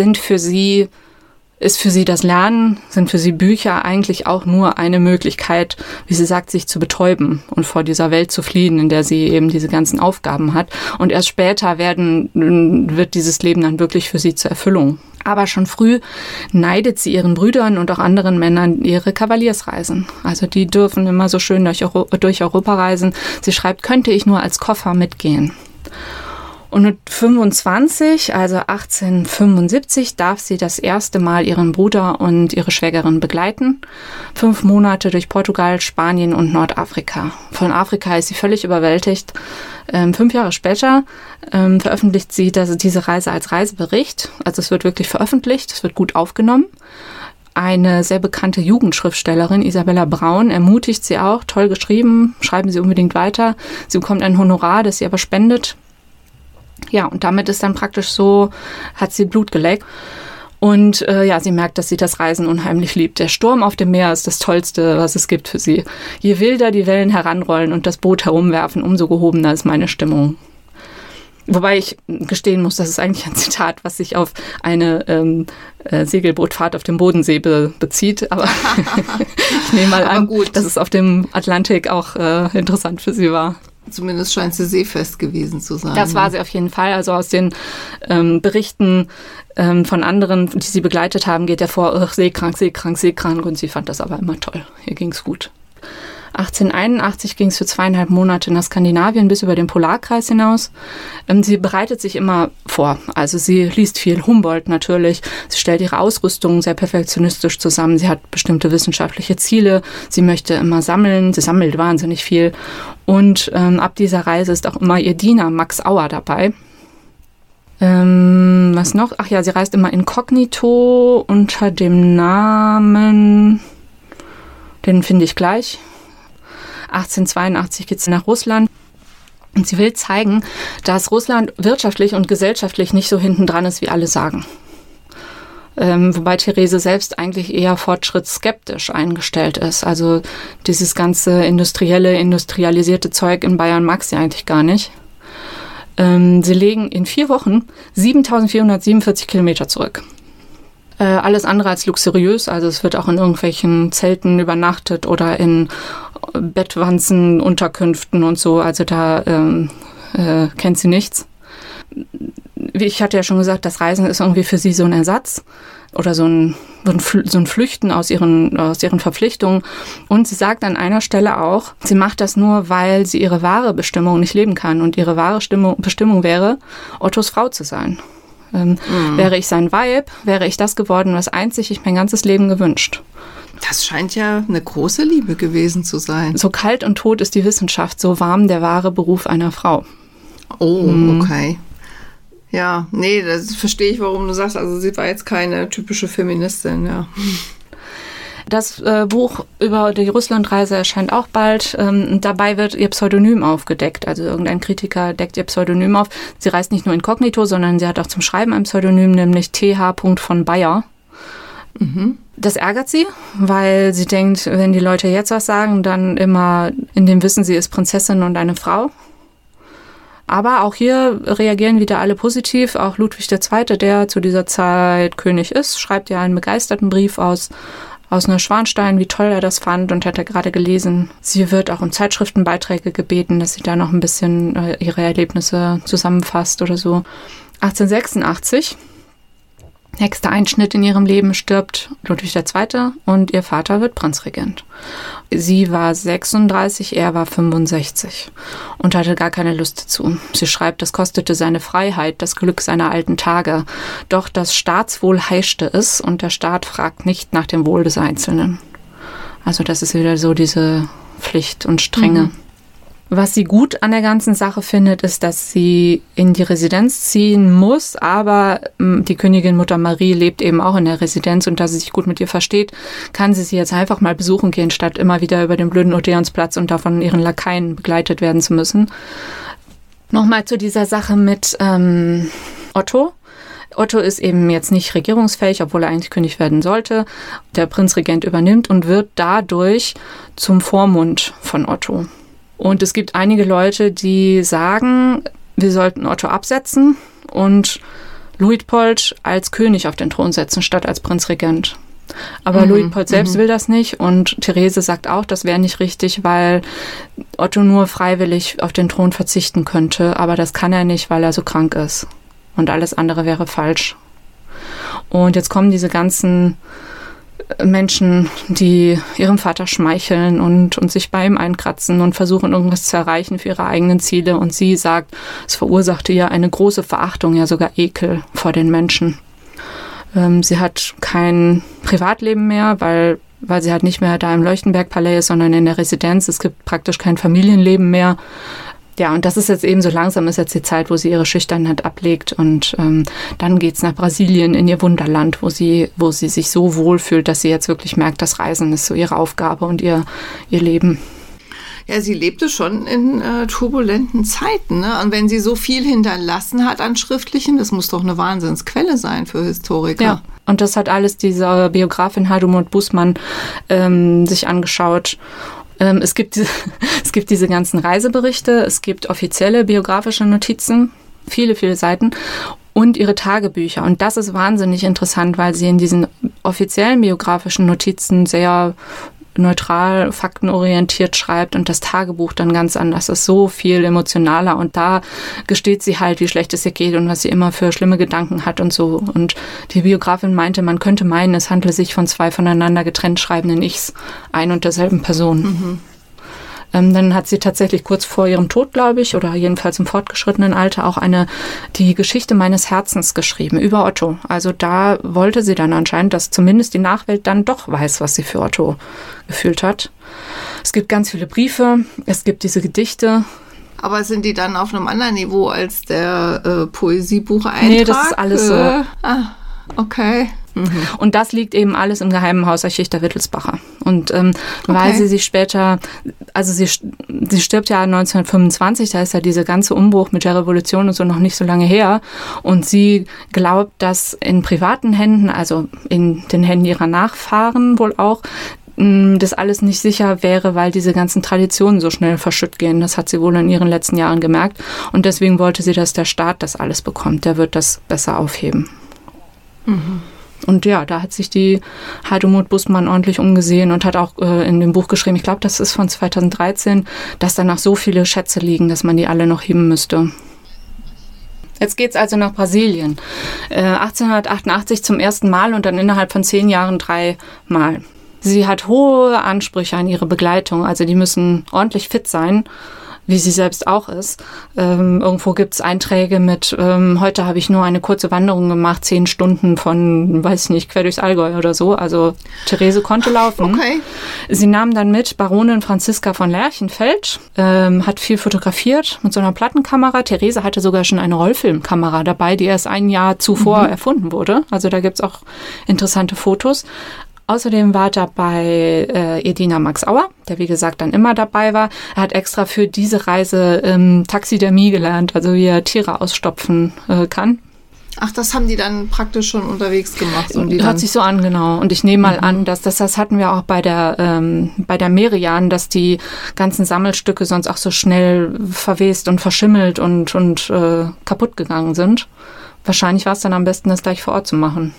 ist für sie das Lernen, sind für sie Bücher eigentlich auch nur eine Möglichkeit, wie sie sagt, sich zu betäuben und vor dieser Welt zu fliehen, in der sie eben diese ganzen Aufgaben hat. Und erst später wird dieses Leben dann wirklich für sie zur Erfüllung. Aber schon früh neidet sie ihren Brüdern und auch anderen Männern ihre Kavaliersreisen. Also die dürfen immer so schön durch Europa reisen. Sie schreibt, könnte ich nur als Koffer mitgehen. Und mit 25, also 1875, darf sie das erste Mal ihren Bruder und ihre Schwägerin begleiten. 5 Monate durch Portugal, Spanien und Nordafrika. Von Afrika ist sie völlig überwältigt. 5 Jahre später veröffentlicht sie diese Reise als Reisebericht. Also es wird wirklich veröffentlicht, es wird gut aufgenommen. Eine sehr bekannte Jugendschriftstellerin, Isabella Braun, ermutigt sie auch. Toll geschrieben, schreiben Sie unbedingt weiter. Sie bekommt ein Honorar, das sie aber spendet. Ja, und damit ist dann praktisch so, hat sie Blut geleckt. Und sie merkt, dass sie das Reisen unheimlich liebt. Der Sturm auf dem Meer ist das Tollste, was es gibt für sie. Je wilder die Wellen heranrollen und das Boot herumwerfen, umso gehobener ist meine Stimmung. Wobei ich gestehen muss, das ist eigentlich ein Zitat, was sich auf eine Segelbootfahrt auf dem Bodensee bezieht. Aber ich nehme mal an, dass es auf dem Atlantik auch interessant für sie war. Zumindest scheint sie seefest gewesen zu sein. Das war sie auf jeden Fall. Also aus den Berichten von anderen, die sie begleitet haben, geht hervor, seekrank, seekrank, seekrank. Und sie fand das aber immer toll. Ihr ging's gut. 1881 ging es für 2,5 Monate nach Skandinavien bis über den Polarkreis hinaus. Sie bereitet sich immer vor. Also sie liest viel, Humboldt natürlich. Sie stellt ihre Ausrüstung sehr perfektionistisch zusammen. Sie hat bestimmte wissenschaftliche Ziele. Sie möchte immer sammeln. Sie sammelt wahnsinnig viel. Und ab dieser Reise ist auch immer ihr Diener Max Auer dabei. Was noch? Ach ja, sie reist immer inkognito unter dem Namen, den finde ich gleich. 1882 geht sie nach Russland. Und sie will zeigen, dass Russland wirtschaftlich und gesellschaftlich nicht so hintendran ist, wie alle sagen. Wobei Therese selbst eigentlich eher fortschrittsskeptisch eingestellt ist. Also dieses ganze industrialisierte Zeug in Bayern mag sie eigentlich gar nicht. Sie legen in 4 Wochen 7.447 Kilometer zurück. Alles andere als luxuriös, also es wird auch in irgendwelchen Zelten übernachtet oder in Bettwanzen, Unterkünften und so, also da kennt sie nichts. Wie ich hatte ja schon gesagt, das Reisen ist irgendwie für sie so ein Ersatz oder so ein Flüchten aus ihren Verpflichtungen. Und sie sagt an einer Stelle auch, sie macht das nur, weil sie ihre wahre Bestimmung nicht leben kann. Und ihre wahre Bestimmung wäre, Ottos Frau zu sein. Wäre ich sein Weib, wäre ich das geworden, was einzig ich mein ganzes Leben gewünscht. Das scheint ja eine große Liebe gewesen zu sein. So kalt und tot ist die Wissenschaft, so warm der wahre Beruf einer Frau. Oh, okay. Ja, nee, das verstehe ich, warum du sagst, also sie war jetzt keine typische Feministin, ja. Das Buch über die Russlandreise erscheint auch bald. Dabei wird ihr Pseudonym aufgedeckt. Also irgendein Kritiker deckt ihr Pseudonym auf. Sie reist nicht nur inkognito, sondern sie hat auch zum Schreiben ein Pseudonym, nämlich Th. von Bayer. Mhm. Das ärgert sie, weil sie denkt, wenn die Leute jetzt was sagen, dann immer in dem Wissen, sie ist Prinzessin und eine Frau. Aber auch hier reagieren wieder alle positiv. Auch Ludwig II., der zu dieser Zeit König ist, schreibt ja einen begeisterten Brief aus Neuschwanstein, wie toll er das fand und hat er gerade gelesen. Sie wird auch um Zeitschriftenbeiträge gebeten, dass sie da noch ein bisschen ihre Erlebnisse zusammenfasst oder so. 1886, nächster Einschnitt in ihrem Leben, stirbt Ludwig II. Und ihr Vater wird Prinzregent. Sie war 36, er war 65 und hatte gar keine Lust dazu. Sie schreibt, das kostete seine Freiheit, das Glück seiner alten Tage. Doch das Staatswohl heischte es und der Staat fragt nicht nach dem Wohl des Einzelnen. Also das ist wieder so diese Pflicht und Strenge. Mhm. Was sie gut an der ganzen Sache findet, ist, dass sie in die Residenz ziehen muss, aber die Königin Mutter Marie lebt eben auch in der Residenz und da sie sich gut mit ihr versteht, kann sie jetzt einfach mal besuchen gehen, statt immer wieder über den blöden Odeonsplatz und davon ihren Lakaien begleitet werden zu müssen. Nochmal zu dieser Sache mit Otto. Otto ist eben jetzt nicht regierungsfähig, obwohl er eigentlich König werden sollte. Der Prinzregent übernimmt und wird dadurch zum Vormund von Otto. Und es gibt einige Leute, die sagen, wir sollten Otto absetzen und Luitpold als König auf den Thron setzen, statt als Prinzregent. Aber Luitpold selbst will das nicht und Therese sagt auch, das wäre nicht richtig, weil Otto nur freiwillig auf den Thron verzichten könnte. Aber das kann er nicht, weil er so krank ist. Und alles andere wäre falsch. Und jetzt kommen diese ganzen Menschen, die ihrem Vater schmeicheln und sich bei ihm einkratzen und versuchen, irgendwas zu erreichen für ihre eigenen Ziele. Und sie sagt, es verursachte ihr eine große Verachtung, ja sogar Ekel vor den Menschen. Sie hat kein Privatleben mehr, weil sie halt nicht mehr da im Leuchtenberg-Palais ist, sondern in der Residenz. Es gibt praktisch kein Familienleben mehr. Ja, und das ist jetzt eben so langsam, ist jetzt die Zeit, wo sie ihre Schüchternheit ablegt und dann geht's nach Brasilien in ihr Wunderland, wo sie sich so wohl fühlt, dass sie jetzt wirklich merkt, das Reisen ist so ihre Aufgabe und ihr Leben. Ja, sie lebte schon in turbulenten Zeiten, ne? Und wenn sie so viel hinterlassen hat an Schriftlichen, das muss doch eine Wahnsinnsquelle sein für Historiker. Ja, und das hat alles diese Biografin Heidelmut Bußmann sich angeschaut. Es gibt diese ganzen Reiseberichte, es gibt offizielle biografische Notizen, viele, viele Seiten und ihre Tagebücher. Und das ist wahnsinnig interessant, weil sie in diesen offiziellen biografischen Notizen sehr neutral, faktenorientiert schreibt und das Tagebuch dann ganz anders ist, so viel emotionaler. Und da gesteht sie halt, wie schlecht es ihr geht und was sie immer für schlimme Gedanken hat und so. Und die Biografin meinte, man könnte meinen, es handle sich von 2 voneinander getrennt schreibenden Ichs, ein und derselben Person. Mhm. Dann hat sie tatsächlich kurz vor ihrem Tod, glaube ich, oder jedenfalls im fortgeschrittenen Alter auch die Geschichte meines Herzens geschrieben über Otto. Also da wollte sie dann anscheinend, dass zumindest die Nachwelt dann doch weiß, was sie für Otto gefühlt hat. Es gibt ganz viele Briefe, es gibt diese Gedichte. Aber sind die dann auf einem anderen Niveau als der Poesiebucheintrag? Nee, das ist alles so. Okay. Und das liegt eben alles im Geheimen Hausarchiv der Wittelsbacher. Und weil sie sich später, also sie stirbt ja 1925, da ist ja dieser ganze Umbruch mit der Revolution und so noch nicht so lange her. Und sie glaubt, dass in privaten Händen, also in den Händen ihrer Nachfahren wohl auch, das alles nicht sicher wäre, weil diese ganzen Traditionen so schnell verschütt gehen. Das hat sie wohl in ihren letzten Jahren gemerkt. Und deswegen wollte sie, dass der Staat das alles bekommt. Der wird das besser aufheben. Und ja, da hat sich die Heidemuth Bußmann ordentlich umgesehen und hat auch in dem Buch geschrieben, ich glaube, das ist von 2013, dass danach so viele Schätze liegen, dass man die alle noch heben müsste. Jetzt geht's also nach Brasilien. 1888 zum ersten Mal und dann innerhalb von 10 Jahren 3 Mal. Sie hat hohe Ansprüche an ihre Begleitung, also die müssen ordentlich fit sein, wie sie selbst auch ist. Irgendwo gibt's Einträge mit, heute habe ich nur eine kurze Wanderung gemacht, 10 Stunden von, weiß ich nicht, quer durchs Allgäu oder so. Also Therese konnte laufen. Okay. Sie nahm dann mit Baronin Franziska von Lerchenfeld, hat viel fotografiert mit so einer Plattenkamera. Therese hatte sogar schon eine Rollfilmkamera dabei, die erst ein Jahr zuvor erfunden wurde. Also da gibt's auch interessante Fotos. Außerdem war dabei ihr Diener Max Auer, der wie gesagt dann immer dabei war. Er hat extra für diese Reise Taxidermie gelernt, also wie er Tiere ausstopfen kann. Ach, das haben die dann praktisch schon unterwegs gemacht. Hört sich so an, genau. Und ich nehme mal an, dass das hatten wir auch bei der Merian, dass die ganzen Sammelstücke sonst auch so schnell verwest und verschimmelt und kaputt gegangen sind. Wahrscheinlich war es dann am besten, das gleich vor Ort zu machen.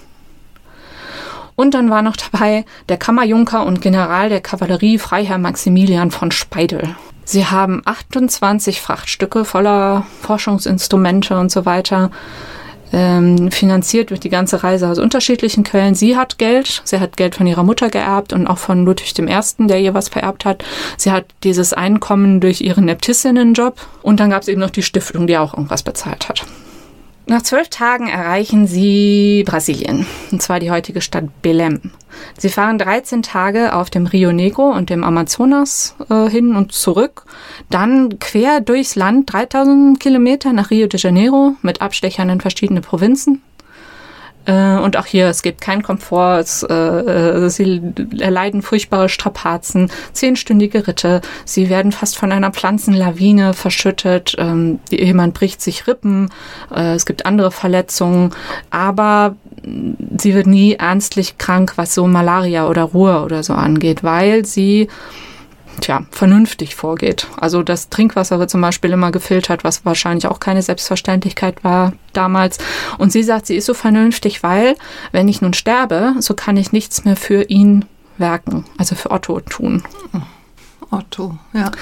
Und dann war noch dabei der Kammerjunker und General der Kavallerie Freiherr Maximilian von Speidel. Sie haben 28 Frachtstücke voller Forschungsinstrumente und so weiter. Finanziert durch die ganze Reise aus unterschiedlichen Quellen. Sie hat Geld von ihrer Mutter geerbt und auch von Ludwig I., der ihr was vererbt hat. Sie hat dieses Einkommen durch ihren Äbtissinnenjob. Und dann gab es eben noch die Stiftung, die auch irgendwas bezahlt hat. Nach 12 Tagen erreichen sie Brasilien, und zwar die heutige Stadt Belém. Sie fahren 13 Tage auf dem Rio Negro und dem Amazonas hin und zurück, dann quer durchs Land 3000 Kilometer nach Rio de Janeiro mit Abstechern in verschiedene Provinzen. Und auch hier, es gibt keinen Komfort, sie erleiden furchtbare Strapazen, 10-stündige Ritte, sie werden fast von einer Pflanzenlawine verschüttet, jemand bricht sich Rippen, es gibt andere Verletzungen, aber sie wird nie ernstlich krank, was so Malaria oder Ruhr oder so angeht, weil sie vernünftig vorgeht. Also das Trinkwasser wird zum Beispiel immer gefiltert, was wahrscheinlich auch keine Selbstverständlichkeit war damals. Und sie sagt, sie ist so vernünftig, weil, wenn ich nun sterbe, so kann ich nichts mehr für ihn werken, also für Otto tun. Otto, ja.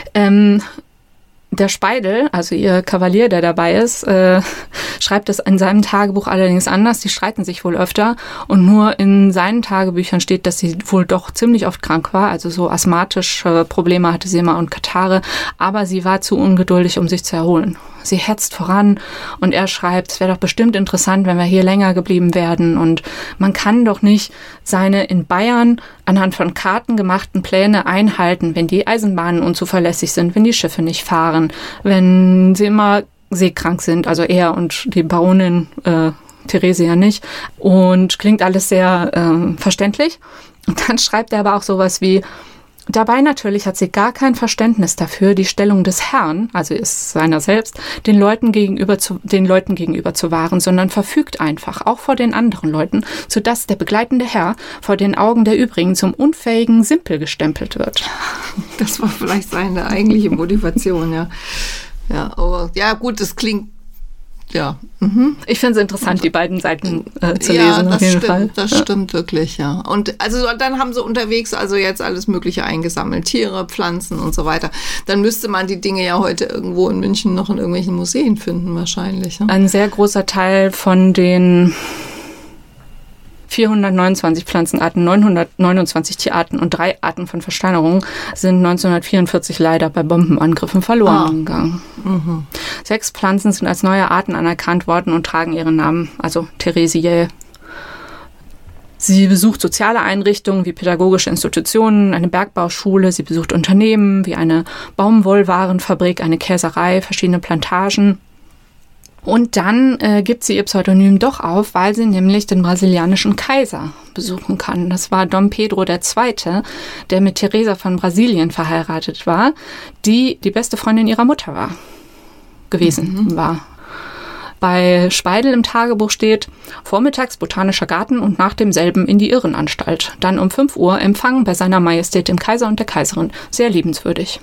Der Speidel, also ihr Kavalier, der dabei ist, schreibt es in seinem Tagebuch allerdings anders. Die streiten sich wohl öfter. Und nur in seinen Tagebüchern steht, dass sie wohl doch ziemlich oft krank war. Also so asthmatische Probleme hatte sie immer und Katarrhe. Aber sie war zu ungeduldig, um sich zu erholen. Sie hetzt voran und er schreibt, es wäre doch bestimmt interessant, wenn wir hier länger geblieben wären. Und man kann doch nicht seine in Bayern anhand von Karten gemachten Pläne einhalten, wenn die Eisenbahnen unzuverlässig sind, wenn die Schiffe nicht fahren, wenn sie immer seekrank sind, also er und die Baronin Therese ja nicht. Und klingt alles sehr verständlich. Und dann schreibt er aber auch sowas wie: Dabei natürlich hat sie gar kein Verständnis dafür, die Stellung des Herrn, also ist seiner selbst, den Leuten gegenüber zu wahren, sondern verfügt einfach, auch vor den anderen Leuten, sodass der begleitende Herr vor den Augen der übrigen zum unfähigen Simpel gestempelt wird. Das war vielleicht seine eigentliche Motivation, ja. Ja, aber ja gut, das klingt. Ja. Ich finde es interessant, die beiden Seiten zu lesen. Ja, das auf jeden stimmt, Fall. Das stimmt wirklich, ja. Und also dann haben sie unterwegs also jetzt alles Mögliche eingesammelt, Tiere, Pflanzen und so weiter. Dann müsste man die Dinge ja heute irgendwo in München noch in irgendwelchen Museen finden wahrscheinlich. Ja? Ein sehr großer Teil von den 429 Pflanzenarten, 929 Tierarten und 3 Arten von Versteinerungen sind 1944 leider bei Bombenangriffen verloren gegangen. 6 Pflanzen sind als neue Arten anerkannt worden und tragen ihren Namen, also Theresiae. Sie besucht soziale Einrichtungen wie pädagogische Institutionen, eine Bergbauschule, sie besucht Unternehmen wie eine Baumwollwarenfabrik, eine Käserei, verschiedene Plantagen. Und dann gibt sie ihr Pseudonym doch auf, weil sie nämlich den brasilianischen Kaiser besuchen kann. Das war Dom Pedro II., der mit Teresa von Brasilien verheiratet war, die beste Freundin ihrer Mutter war. Bei Speidel im Tagebuch steht: Vormittags Botanischer Garten und nach demselben in die Irrenanstalt. Dann um 5 Uhr Empfang bei seiner Majestät dem Kaiser und der Kaiserin. Sehr liebenswürdig.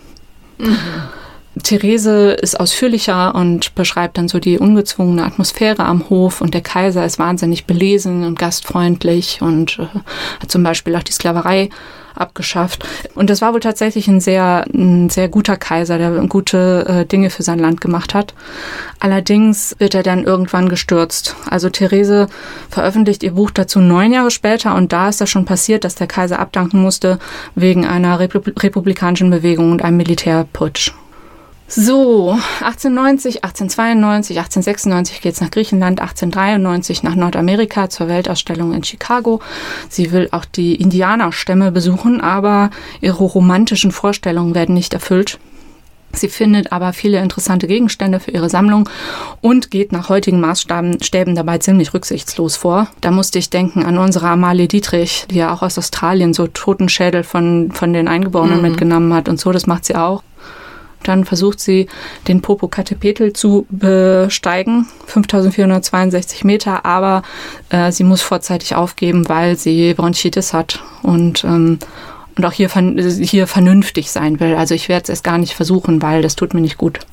Therese ist ausführlicher und beschreibt dann so die ungezwungene Atmosphäre am Hof, und der Kaiser ist wahnsinnig belesen und gastfreundlich und hat zum Beispiel auch die Sklaverei abgeschafft. Und das war wohl tatsächlich ein sehr guter Kaiser, der gute Dinge für sein Land gemacht hat. Allerdings wird er dann irgendwann gestürzt. Also Therese veröffentlicht ihr Buch dazu 9 Jahre später, und da ist das schon passiert, dass der Kaiser abdanken musste wegen einer republikanischen Bewegung und einem Militärputsch. So, 1890, 1892, 1896 geht es nach Griechenland, 1893 nach Nordamerika zur Weltausstellung in Chicago. Sie will auch die Indianerstämme besuchen, aber ihre romantischen Vorstellungen werden nicht erfüllt. Sie findet aber viele interessante Gegenstände für ihre Sammlung und geht nach heutigen Maßstäben dabei ziemlich rücksichtslos vor. Da musste ich denken an unsere Amalie Dietrich, die ja auch aus Australien so Totenschädel von den Eingeborenen mitgenommen hat und so. Das macht sie auch. Dann versucht sie, den Popocatépetl zu besteigen, 5462 Meter, aber sie muss vorzeitig aufgeben, weil sie Bronchitis hat und auch hier vernünftig sein will. Also ich werde es erst gar nicht versuchen, weil das tut mir nicht gut.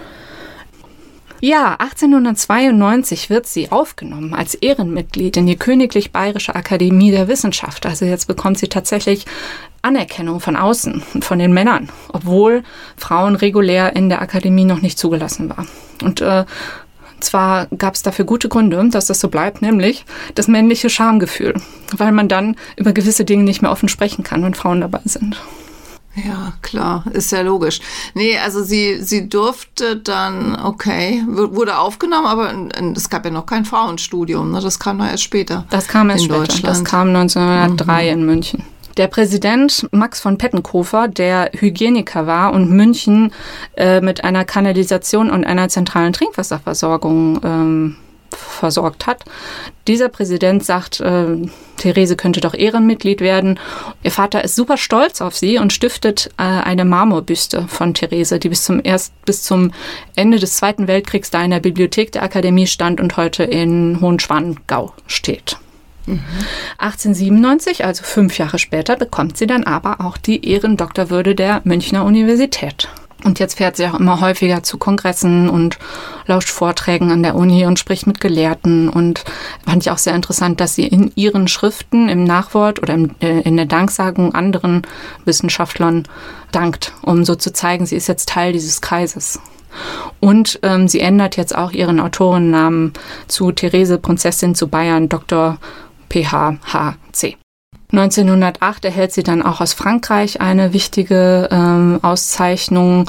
Ja, 1892 wird sie aufgenommen als Ehrenmitglied in die Königlich Bayerische Akademie der Wissenschaft. Also jetzt bekommt sie tatsächlich Anerkennung von außen und von den Männern, obwohl Frauen regulär in der Akademie noch nicht zugelassen war. Und zwar gab es dafür gute Gründe, dass das so bleibt, nämlich das männliche Schamgefühl, weil man dann über gewisse Dinge nicht mehr offen sprechen kann, wenn Frauen dabei sind. Ja, klar, ist ja logisch. Nee, also sie durfte dann, wurde aufgenommen, aber es gab ja noch kein Frauenstudium, ne? Das kam noch erst später. Das kam erst später, das kam 1903 in München. Der Präsident Max von Pettenkofer, der Hygieniker war und München mit einer Kanalisation und einer zentralen Trinkwasserversorgung versorgt hat. Dieser Präsident sagt, Therese könnte doch Ehrenmitglied werden. Ihr Vater ist super stolz auf sie und stiftet eine Marmorbüste von Therese, die bis zum Ende des Zweiten Weltkriegs da in der Bibliothek der Akademie stand und heute in Hohenschwangau steht. 1897, also 5 Jahre später, bekommt sie dann aber auch die Ehrendoktorwürde der Münchner Universität. Und jetzt fährt sie auch immer häufiger zu Kongressen und lauscht Vorträgen an der Uni und spricht mit Gelehrten. Und fand ich auch sehr interessant, dass sie in ihren Schriften im Nachwort oder in der Danksagung anderen Wissenschaftlern dankt, um so zu zeigen, sie ist jetzt Teil dieses Kreises. Und sie ändert jetzt auch ihren Autorennamen zu Therese Prinzessin zu Bayern, Dr. Ph.H.C. 1908 erhält sie dann auch aus Frankreich eine wichtige Auszeichnung.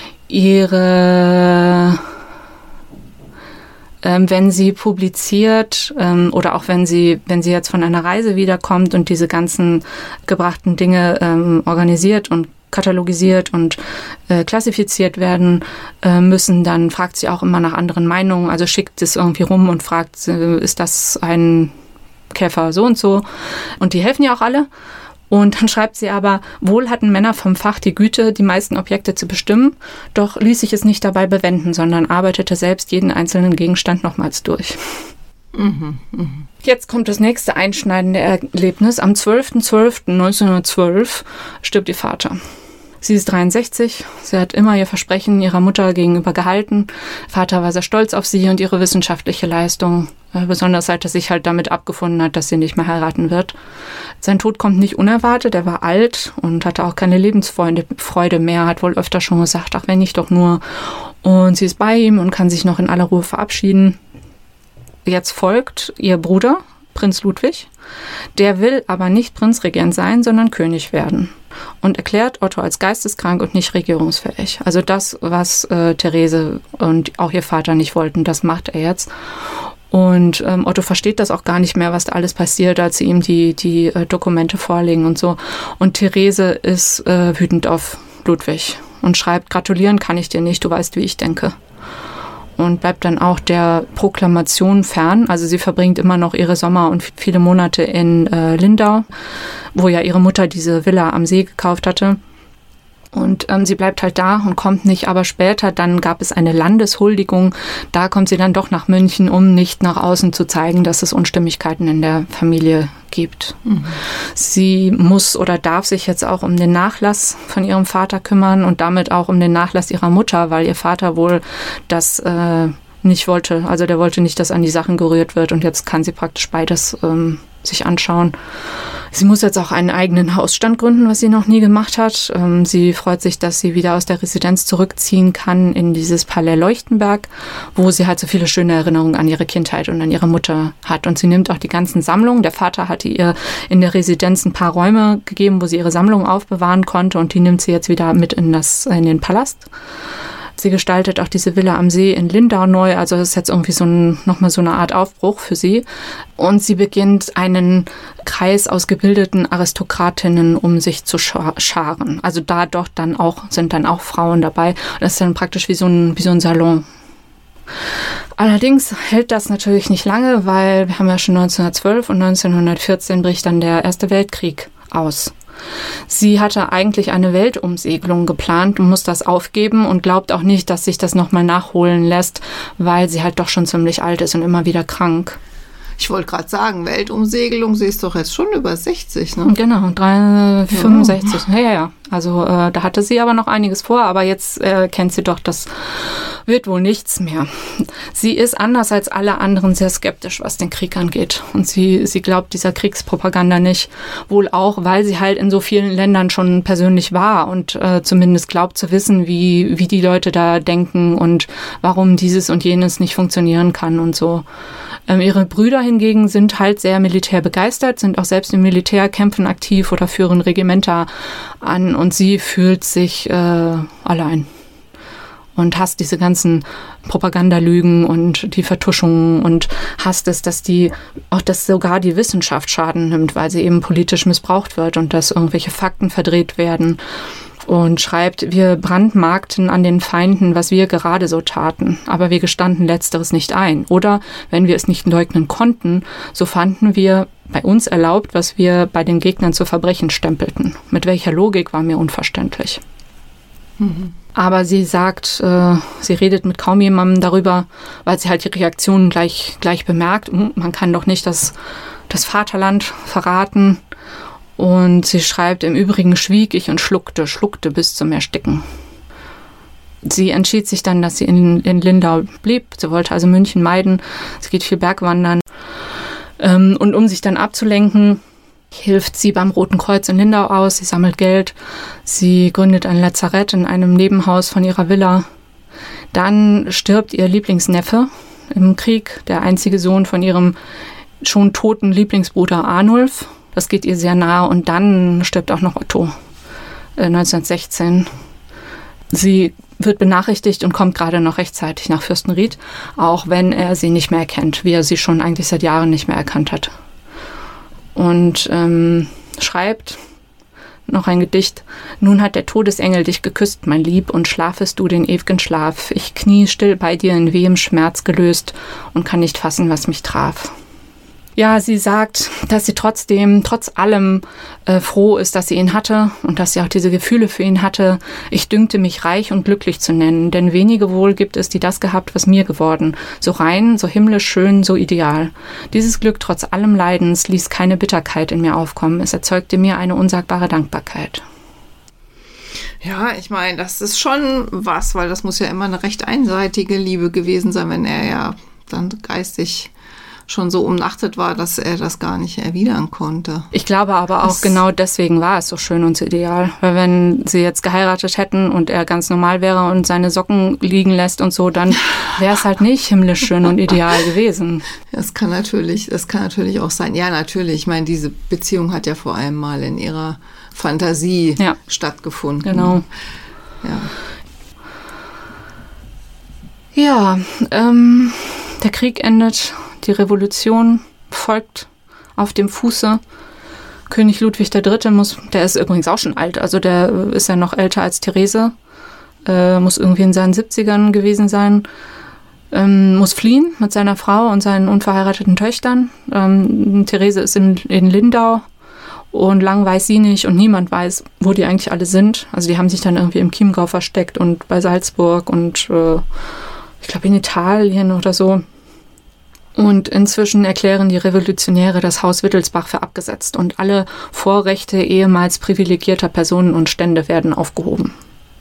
Wenn sie publiziert oder auch wenn sie jetzt von einer Reise wiederkommt und diese ganzen gebrachten Dinge organisiert und katalogisiert und klassifiziert werden müssen, dann fragt sie auch immer nach anderen Meinungen, also schickt es irgendwie rum und fragt, ist das ein Käfer so und so, und die helfen ja auch alle. Und dann schreibt sie aber, wohl hatten Männer vom Fach die Güte, die meisten Objekte zu bestimmen, doch ließ sich es nicht dabei bewenden, sondern arbeitete selbst jeden einzelnen Gegenstand nochmals durch. Jetzt kommt das nächste einschneidende Erlebnis. Am 12.12.1912 stirbt ihr Vater. Sie ist 63, sie hat immer ihr Versprechen ihrer Mutter gegenüber gehalten. Vater war sehr stolz auf sie und ihre wissenschaftliche Leistung, besonders seit er sich halt damit abgefunden hat, dass sie nicht mehr heiraten wird. Sein Tod kommt nicht unerwartet, er war alt und hatte auch keine Lebensfreude mehr, hat wohl öfter schon gesagt, ach wenn ich doch nur. Und sie ist bei ihm und kann sich noch in aller Ruhe verabschieden. Jetzt folgt ihr Bruder, Prinz Ludwig. Der will aber nicht Prinzregent sein, sondern König werden und erklärt Otto als geisteskrank und nicht regierungsfähig. Also das, was Therese und auch ihr Vater nicht wollten, das macht er jetzt. Und Otto versteht das auch gar nicht mehr, was da alles passiert, als sie ihm die Dokumente vorlegen und so. Und Therese ist wütend auf Ludwig und schreibt, gratulieren kann ich dir nicht, du weißt, wie ich denke. und bleibt dann auch der Proklamation fern. Also sie verbringt immer noch ihre Sommer und viele Monate in Lindau, wo ja ihre Mutter diese Villa am See gekauft hatte. Und sie bleibt halt da und kommt nicht. Aber später, dann gab es eine Landeshuldigung. Da kommt sie dann doch nach München, um nicht nach außen zu zeigen, dass es Unstimmigkeiten in der Familie gibt. Mhm. Sie muss oder darf sich jetzt auch um den Nachlass von ihrem Vater kümmern und damit auch um den Nachlass ihrer Mutter, weil ihr Vater wohl das nicht wollte. Also der wollte nicht, dass an die Sachen gerührt wird. Und jetzt kann sie praktisch beides sich anschauen. Sie muss jetzt auch einen eigenen Hausstand gründen, was sie noch nie gemacht hat. Sie freut sich, dass sie wieder aus der Residenz zurückziehen kann in dieses Palais Leuchtenberg, wo sie halt so viele schöne Erinnerungen an ihre Kindheit und an ihre Mutter hat. Und sie nimmt auch die ganzen Sammlungen. Der Vater hatte ihr in der Residenz ein paar Räume gegeben, wo sie ihre Sammlung aufbewahren konnte, und die nimmt sie jetzt wieder mit in den Palast. Sie gestaltet auch diese Villa am See in Lindau neu, also das ist jetzt irgendwie nochmal so eine Art Aufbruch für sie. Und sie beginnt einen Kreis aus gebildeten Aristokratinnen um sich zu scharen. Also da doch sind dann auch Frauen dabei. Das ist dann praktisch wie so ein Salon. Allerdings hält das natürlich nicht lange, weil wir haben ja schon 1912 und 1914 bricht dann der Erste Weltkrieg aus. Sie hatte eigentlich eine Weltumsegelung geplant und muss das aufgeben und glaubt auch nicht, dass sich das nochmal nachholen lässt, weil sie halt doch schon ziemlich alt ist und immer wieder krank. Ich wollte gerade sagen, Weltumsegelung, sie ist doch jetzt schon über 60, ne? Genau, 65. Ja. Also da hatte sie aber noch einiges vor, aber jetzt kennt sie doch, das wird wohl nichts mehr. Sie ist anders als alle anderen sehr skeptisch, was den Krieg angeht. Und sie glaubt dieser Kriegspropaganda nicht. Wohl auch, weil sie halt in so vielen Ländern schon persönlich war und zumindest glaubt zu wissen, wie die Leute da denken und warum dieses und jenes nicht funktionieren kann und so. Ihre Brüder hingegen sind halt sehr militärbegeistert, sind auch selbst im Militärkämpfen aktiv oder führen Regimenter an, und sie fühlt sich allein und hasst diese ganzen Propagandalügen und die Vertuschungen und hasst es, dass sogar die Wissenschaft Schaden nimmt, weil sie eben politisch missbraucht wird und dass irgendwelche Fakten verdreht werden. Und schreibt, wir brandmarkten an den Feinden, was wir gerade so taten, aber wir gestanden Letzteres nicht ein. Oder, wenn wir es nicht leugnen konnten, so fanden wir bei uns erlaubt, was wir bei den Gegnern zu Verbrechen stempelten. Mit welcher Logik war mir unverständlich. Mhm. Aber sie sagt, sie redet mit kaum jemandem darüber, weil sie halt die Reaktionen gleich bemerkt. Man kann doch nicht das Vaterland verraten. Und sie schreibt, im Übrigen schwieg ich und schluckte bis zum Ersticken. Sie entschied sich dann, dass sie in Lindau blieb. Sie wollte also München meiden. Sie geht viel Bergwandern. Und um sich dann abzulenken, hilft sie beim Roten Kreuz in Lindau aus. Sie sammelt Geld. Sie gründet ein Lazarett in einem Nebenhaus von ihrer Villa. Dann stirbt ihr Lieblingsneffe im Krieg, der einzige Sohn von ihrem schon toten Lieblingsbruder Arnulf. Das geht ihr sehr nahe, und dann stirbt auch noch Otto 1916. Sie wird benachrichtigt und kommt gerade noch rechtzeitig nach Fürstenried, auch wenn er sie nicht mehr erkennt, wie er sie schon eigentlich seit Jahren nicht mehr erkannt hat. Und schreibt noch ein Gedicht: Nun hat der Todesengel dich geküsst, mein Lieb, und schlafest du den ew'gen Schlaf. Ich knie still bei dir in wehem Schmerz gelöst und kann nicht fassen, was mich traf. Ja, sie sagt, dass sie trotz allem froh ist, dass sie ihn hatte und dass sie auch diese Gefühle für ihn hatte. Ich dünkte mich reich und glücklich zu nennen, denn wenige wohl gibt es, die das gehabt, was mir geworden. So rein, so himmlisch schön, so ideal. Dieses Glück trotz allem Leidens ließ keine Bitterkeit in mir aufkommen. Es erzeugte mir eine unsagbare Dankbarkeit. Ja, ich meine, das ist schon was, weil das muss ja immer eine recht einseitige Liebe gewesen sein, wenn er ja dann geistig schon so umnachtet war, dass er das gar nicht erwidern konnte. Ich glaube aber auch, genau deswegen war es so schön und so ideal. Weil wenn sie jetzt geheiratet hätten und er ganz normal wäre und seine Socken liegen lässt und so, dann wäre es halt nicht himmlisch schön und ideal gewesen. Das kann natürlich auch sein. Ja, natürlich. Ich meine, diese Beziehung hat ja vor allem mal in ihrer Fantasie stattgefunden. Genau. Ja, der Krieg endet. Die Revolution folgt auf dem Fuße. König Ludwig III. Der ist übrigens auch schon alt, also der ist ja noch älter als Therese, muss irgendwie in seinen 70ern gewesen sein. muss fliehen mit seiner Frau und seinen unverheirateten Töchtern. Therese ist in Lindau und lang weiß sie nicht und niemand weiß, wo die eigentlich alle sind. Also die haben sich dann irgendwie im Chiemgau versteckt und bei Salzburg und ich glaube in Italien oder so. Und inzwischen erklären die Revolutionäre das Haus Wittelsbach für abgesetzt und alle Vorrechte ehemals privilegierter Personen und Stände werden aufgehoben.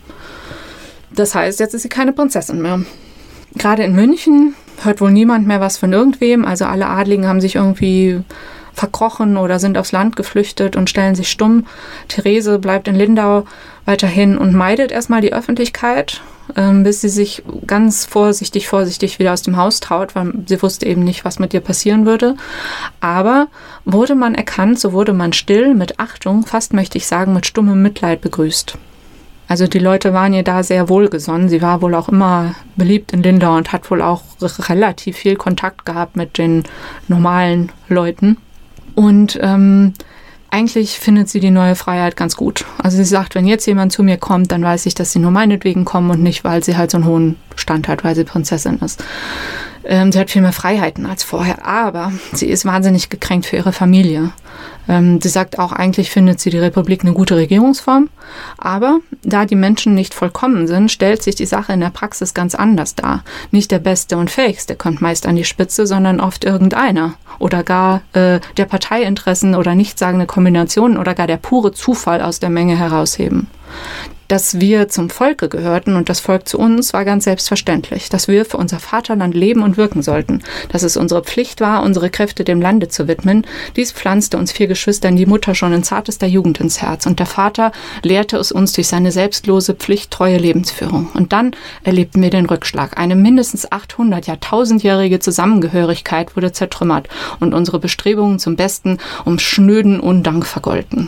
Das heißt, jetzt ist sie keine Prinzessin mehr. Gerade in München hört wohl niemand mehr was von irgendwem. Also alle Adligen haben sich irgendwie verkrochen oder sind aufs Land geflüchtet und stellen sich stumm. Therese bleibt in Lindau weiterhin und meidet erstmal die Öffentlichkeit, bis sie sich ganz vorsichtig wieder aus dem Haus traut, weil sie wusste eben nicht, was mit ihr passieren würde. Aber wurde man erkannt, so wurde man still, mit Achtung, fast möchte ich sagen, mit stummem Mitleid begrüßt. Also die Leute waren ihr da sehr wohlgesonnen. Sie war wohl auch immer beliebt in Lindau und hat wohl auch relativ viel Kontakt gehabt mit den normalen Leuten. Und eigentlich findet sie die neue Freiheit ganz gut. Also sie sagt, wenn jetzt jemand zu mir kommt, dann weiß ich, dass sie nur meinetwegen kommen und nicht, weil sie halt so einen hohen Stand hat, weil sie Prinzessin ist. Sie hat viel mehr Freiheiten als vorher, aber sie ist wahnsinnig gekränkt für ihre Familie. Sie sagt auch, eigentlich findet sie die Republik eine gute Regierungsform, aber da die Menschen nicht vollkommen sind, stellt sich die Sache in der Praxis ganz anders dar. Nicht der Beste und Fähigste kommt meist an die Spitze, sondern oft irgendeiner oder gar der Parteiinteressen oder nichtssagende Kombinationen oder gar der pure Zufall aus der Menge herausheben. Dass wir zum Volke gehörten und das Volk zu uns, war ganz selbstverständlich. Dass wir für unser Vaterland leben und wirken sollten. Dass es unsere Pflicht war, unsere Kräfte dem Lande zu widmen. Dies pflanzte uns 4 Geschwistern die Mutter schon in zartester Jugend ins Herz. Und der Vater lehrte es uns durch seine selbstlose, pflichttreue Lebensführung. Und dann erlebten wir den Rückschlag. Eine mindestens 800, ja 1000-jährige Zusammengehörigkeit wurde zertrümmert und unsere Bestrebungen zum Besten um schnöden Undank vergolten.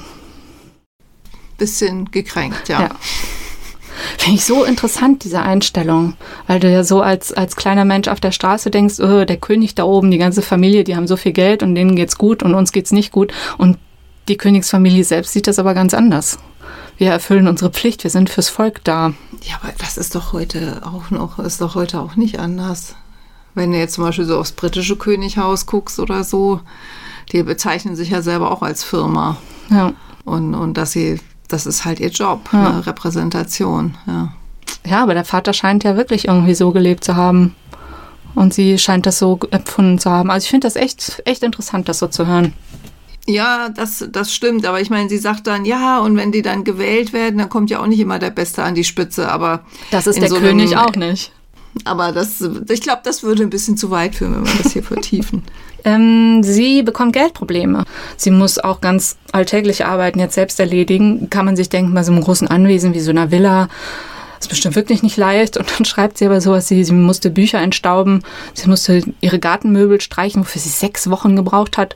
Bisschen gekränkt, ja. Finde ich so interessant, diese Einstellung, weil du ja so als kleiner Mensch auf der Straße denkst, oh, der König da oben, die ganze Familie, die haben so viel Geld und denen geht's gut und uns geht's nicht gut. Und die Königsfamilie selbst sieht das aber ganz anders. Wir erfüllen unsere Pflicht, wir sind fürs Volk da. Ja, aber das ist doch heute auch nicht anders. Wenn du jetzt zum Beispiel so aufs britische Könighaus guckst oder so, die bezeichnen sich ja selber auch als Firma. Ja. Und das ist halt ihr Job, eine Repräsentation. Ja, aber der Vater scheint ja wirklich irgendwie so gelebt zu haben. Und sie scheint das so empfunden zu haben. Also ich finde das echt interessant, das so zu hören. Ja, das stimmt. Aber ich meine, sie sagt dann, ja, und wenn die dann gewählt werden, dann kommt ja auch nicht immer der Beste an die Spitze. Aber das ist der so König auch nicht. Aber ich glaube, das würde ein bisschen zu weit führen, wenn wir das hier vertiefen. Sie bekommt Geldprobleme. Sie muss auch ganz alltägliche Arbeiten jetzt selbst erledigen. Kann man sich denken, bei so einem großen Anwesen wie so einer Villa, ist bestimmt wirklich nicht leicht. Und dann schreibt sie aber sowas, sie musste Bücher entstauben, sie musste ihre Gartenmöbel streichen, wofür sie 6 Wochen gebraucht hat.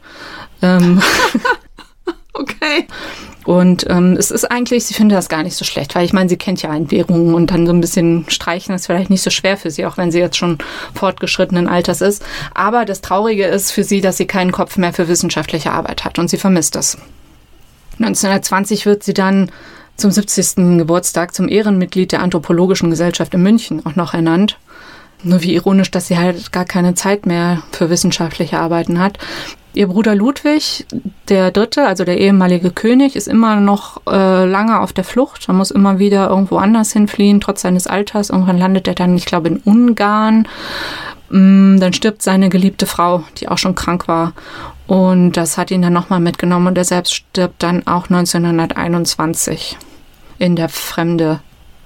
Okay. Und es ist eigentlich, sie findet das gar nicht so schlecht, weil ich meine, sie kennt ja Entbehrungen und dann so ein bisschen streichen ist vielleicht nicht so schwer für sie, auch wenn sie jetzt schon fortgeschrittenen Alters ist. Aber das Traurige ist für sie, dass sie keinen Kopf mehr für wissenschaftliche Arbeit hat und sie vermisst das. 1920 wird sie dann zum 70. Geburtstag zum Ehrenmitglied der Anthropologischen Gesellschaft in München auch noch ernannt. Nur wie ironisch, dass sie halt gar keine Zeit mehr für wissenschaftliche Arbeiten hat. Ihr Bruder Ludwig, der Dritte, also der ehemalige König, ist immer noch lange auf der Flucht. Er muss immer wieder irgendwo anders hinfliehen, trotz seines Alters. Irgendwann landet er dann, ich glaube, in Ungarn. Dann stirbt seine geliebte Frau, die auch schon krank war. Und das hat ihn dann nochmal mitgenommen. Und er selbst stirbt dann auch 1921 in der Fremde.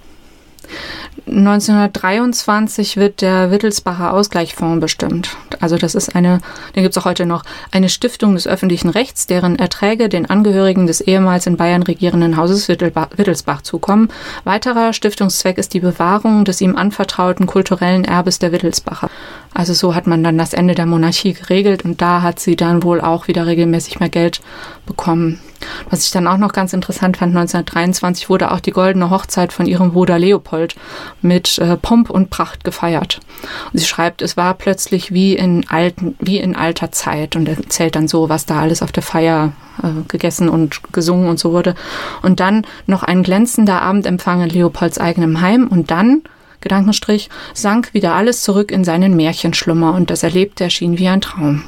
1923 wird der Wittelsbacher Ausgleichsfonds bestimmt. Also das ist den gibt es auch heute noch, eine Stiftung des öffentlichen Rechts, deren Erträge den Angehörigen des ehemals in Bayern regierenden Hauses Wittelsbach zukommen. Weiterer Stiftungszweck ist die Bewahrung des ihm anvertrauten kulturellen Erbes der Wittelsbacher. Also so hat man dann das Ende der Monarchie geregelt und da hat sie dann wohl auch wieder regelmäßig mehr Geld bekommen. Was ich dann auch noch ganz interessant fand, 1923 wurde auch die goldene Hochzeit von ihrem Bruder Leopold mit Pomp und Pracht gefeiert. Und sie schreibt, es war plötzlich wie in alter Zeit und erzählt dann so, was da alles auf der Feier gegessen und gesungen und so wurde. Und dann noch ein glänzender Abendempfang in Leopolds eigenem Heim und dann Gedankenstrich, sank wieder alles zurück in seinen Märchenschlummer und das Erlebte erschien wie ein Traum.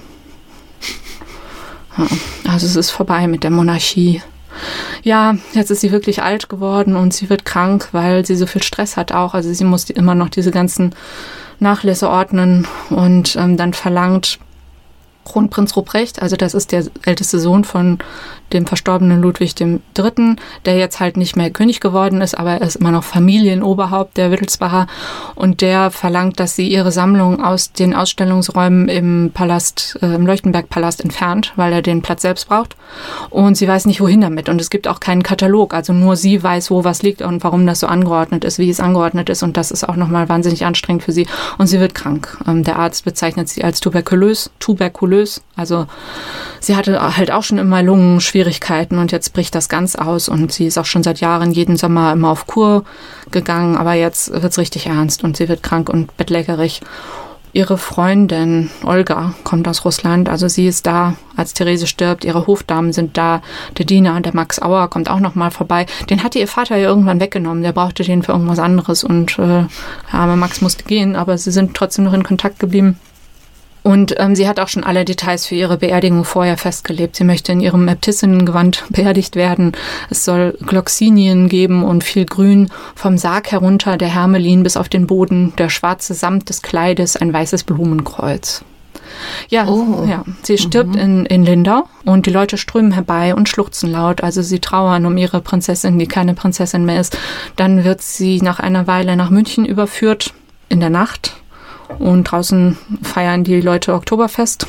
Ja, also es ist vorbei mit der Monarchie. Ja, jetzt ist sie wirklich alt geworden und sie wird krank, weil sie so viel Stress hat auch. Also sie muss immer noch diese ganzen Nachlässe ordnen und dann verlangt Kronprinz Ruprecht, also das ist der älteste Sohn von dem verstorbenen Ludwig III., der jetzt halt nicht mehr König geworden ist, aber er ist immer noch Familienoberhaupt der Wittelsbacher und der verlangt, dass sie ihre Sammlung aus den Ausstellungsräumen im Palast, im Leuchtenberg-Palast entfernt, weil er den Platz selbst braucht und sie weiß nicht, wohin damit und es gibt auch keinen Katalog, also nur sie weiß, wo was liegt und warum das so angeordnet ist, wie es angeordnet ist und das ist auch nochmal wahnsinnig anstrengend für sie und sie wird krank. Der Arzt bezeichnet sie als tuberkulös, also sie hatte halt auch schon immer Lungenschwierigkeiten und jetzt bricht das ganz aus und sie ist auch schon seit Jahren jeden Sommer immer auf Kur gegangen, aber jetzt wird's richtig ernst und sie wird krank und bettlägerig. Ihre Freundin Olga kommt aus Russland, also sie ist da, als Therese stirbt, ihre Hofdamen sind da, der Diener, der Max Auer kommt auch noch mal vorbei. Den hatte ihr Vater ja irgendwann weggenommen, der brauchte den für irgendwas anderes und aber Max musste gehen, aber sie sind trotzdem noch in Kontakt geblieben. Und sie hat auch schon alle Details für ihre Beerdigung vorher festgelegt. Sie möchte in ihrem Äbtissinnengewand beerdigt werden. Es soll Gloxinien geben und viel Grün. Vom Sarg herunter der Hermelin bis auf den Boden, der schwarze Samt des Kleides, ein weißes Blumenkreuz. Ja, sie stirbt in Lindau und die Leute strömen herbei und schluchzen laut. Also sie trauern um ihre Prinzessin, die keine Prinzessin mehr ist. Dann wird sie nach einer Weile nach München überführt, in der Nacht. Und draußen feiern die Leute Oktoberfest.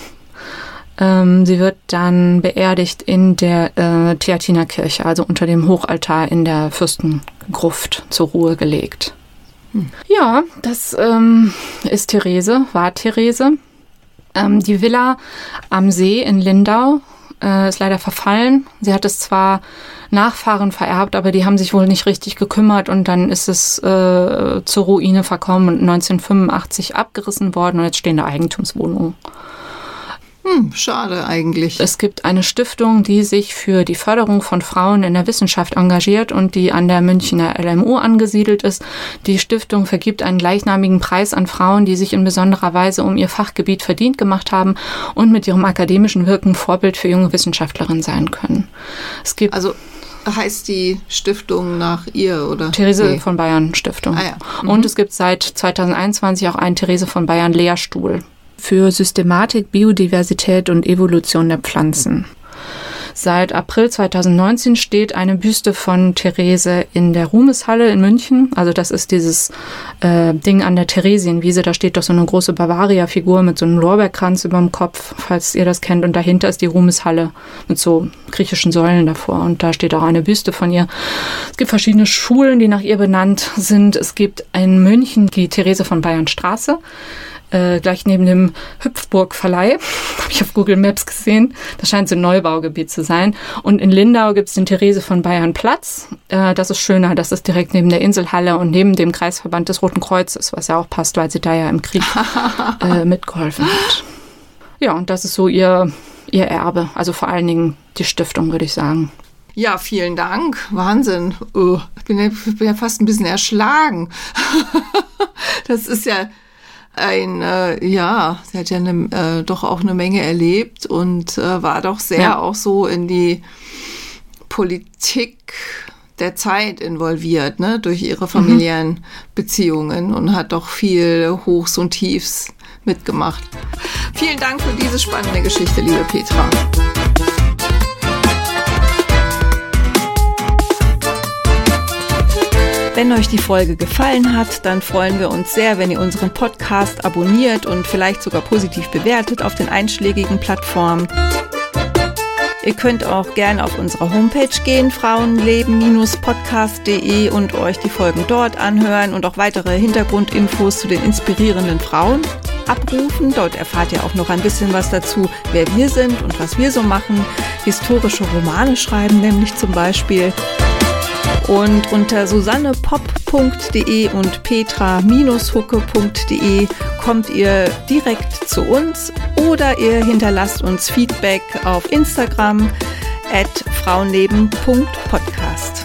Sie wird dann beerdigt in der Theatinerkirche, also unter dem Hochaltar in der Fürstengruft zur Ruhe gelegt. Ja, das ist Therese, war Therese. Die Villa am See in Lindau ist leider verfallen. Sie hat es zwar Nachfahren vererbt, aber die haben sich wohl nicht richtig gekümmert und dann ist es zur Ruine verkommen und 1985 abgerissen worden und jetzt stehen da Eigentumswohnungen. Schade eigentlich. Es gibt eine Stiftung, die sich für die Förderung von Frauen in der Wissenschaft engagiert und die an der Münchner LMU angesiedelt ist. Die Stiftung vergibt einen gleichnamigen Preis an Frauen, die sich in besonderer Weise um ihr Fachgebiet verdient gemacht haben und mit ihrem akademischen Wirken Vorbild für junge Wissenschaftlerinnen sein können. Es gibt heißt die Stiftung nach ihr, oder? Therese von Bayern Stiftung. Ah, ja. Und es gibt seit 2021 auch einen Therese von Bayern Lehrstuhl für Systematik, Biodiversität und Evolution der Pflanzen. Seit April 2019 steht eine Büste von Therese in der Ruhmeshalle in München. Also das ist dieses Ding an der Theresienwiese. Da steht doch so eine große Bavaria-Figur mit so einem Lorbeerkranz über dem Kopf, falls ihr das kennt. Und dahinter ist die Ruhmeshalle mit so griechischen Säulen davor. Und da steht auch eine Büste von ihr. Es gibt verschiedene Schulen, die nach ihr benannt sind. Es gibt in München die Therese von Bayern Straße. Gleich neben dem Hüpfburg-Verleih, habe ich auf Google Maps gesehen. Das scheint so ein Neubaugebiet zu sein. Und in Lindau gibt es den Therese von Bayern Platz. Das ist schöner, das ist direkt neben der Inselhalle und neben dem Kreisverband des Roten Kreuzes, was ja auch passt, weil sie da ja im Krieg mitgeholfen hat. Ja, und das ist so ihr Erbe, also vor allen Dingen die Stiftung, würde ich sagen. Ja, vielen Dank. Wahnsinn. Ich bin ja fast ein bisschen erschlagen. Das ist ja sie hat ja doch auch eine Menge erlebt und war doch sehr auch so in die Politik der Zeit involviert, ne, durch ihre familiären Beziehungen und hat doch viel Hochs und Tiefs mitgemacht. Vielen Dank für diese spannende Geschichte, liebe Petra. Wenn euch die Folge gefallen hat, dann freuen wir uns sehr, wenn ihr unseren Podcast abonniert und vielleicht sogar positiv bewertet auf den einschlägigen Plattformen. Ihr könnt auch gerne auf unsere Homepage gehen, frauenleben-podcast.de, und euch die Folgen dort anhören und auch weitere Hintergrundinfos zu den inspirierenden Frauen abrufen. Dort erfahrt ihr auch noch ein bisschen was dazu, wer wir sind und was wir so machen. Historische Romane schreiben nämlich zum Beispiel. Und unter susannepop.de und petra-hucke.de kommt ihr direkt zu uns oder ihr hinterlasst uns Feedback auf Instagram @frauenleben.podcast.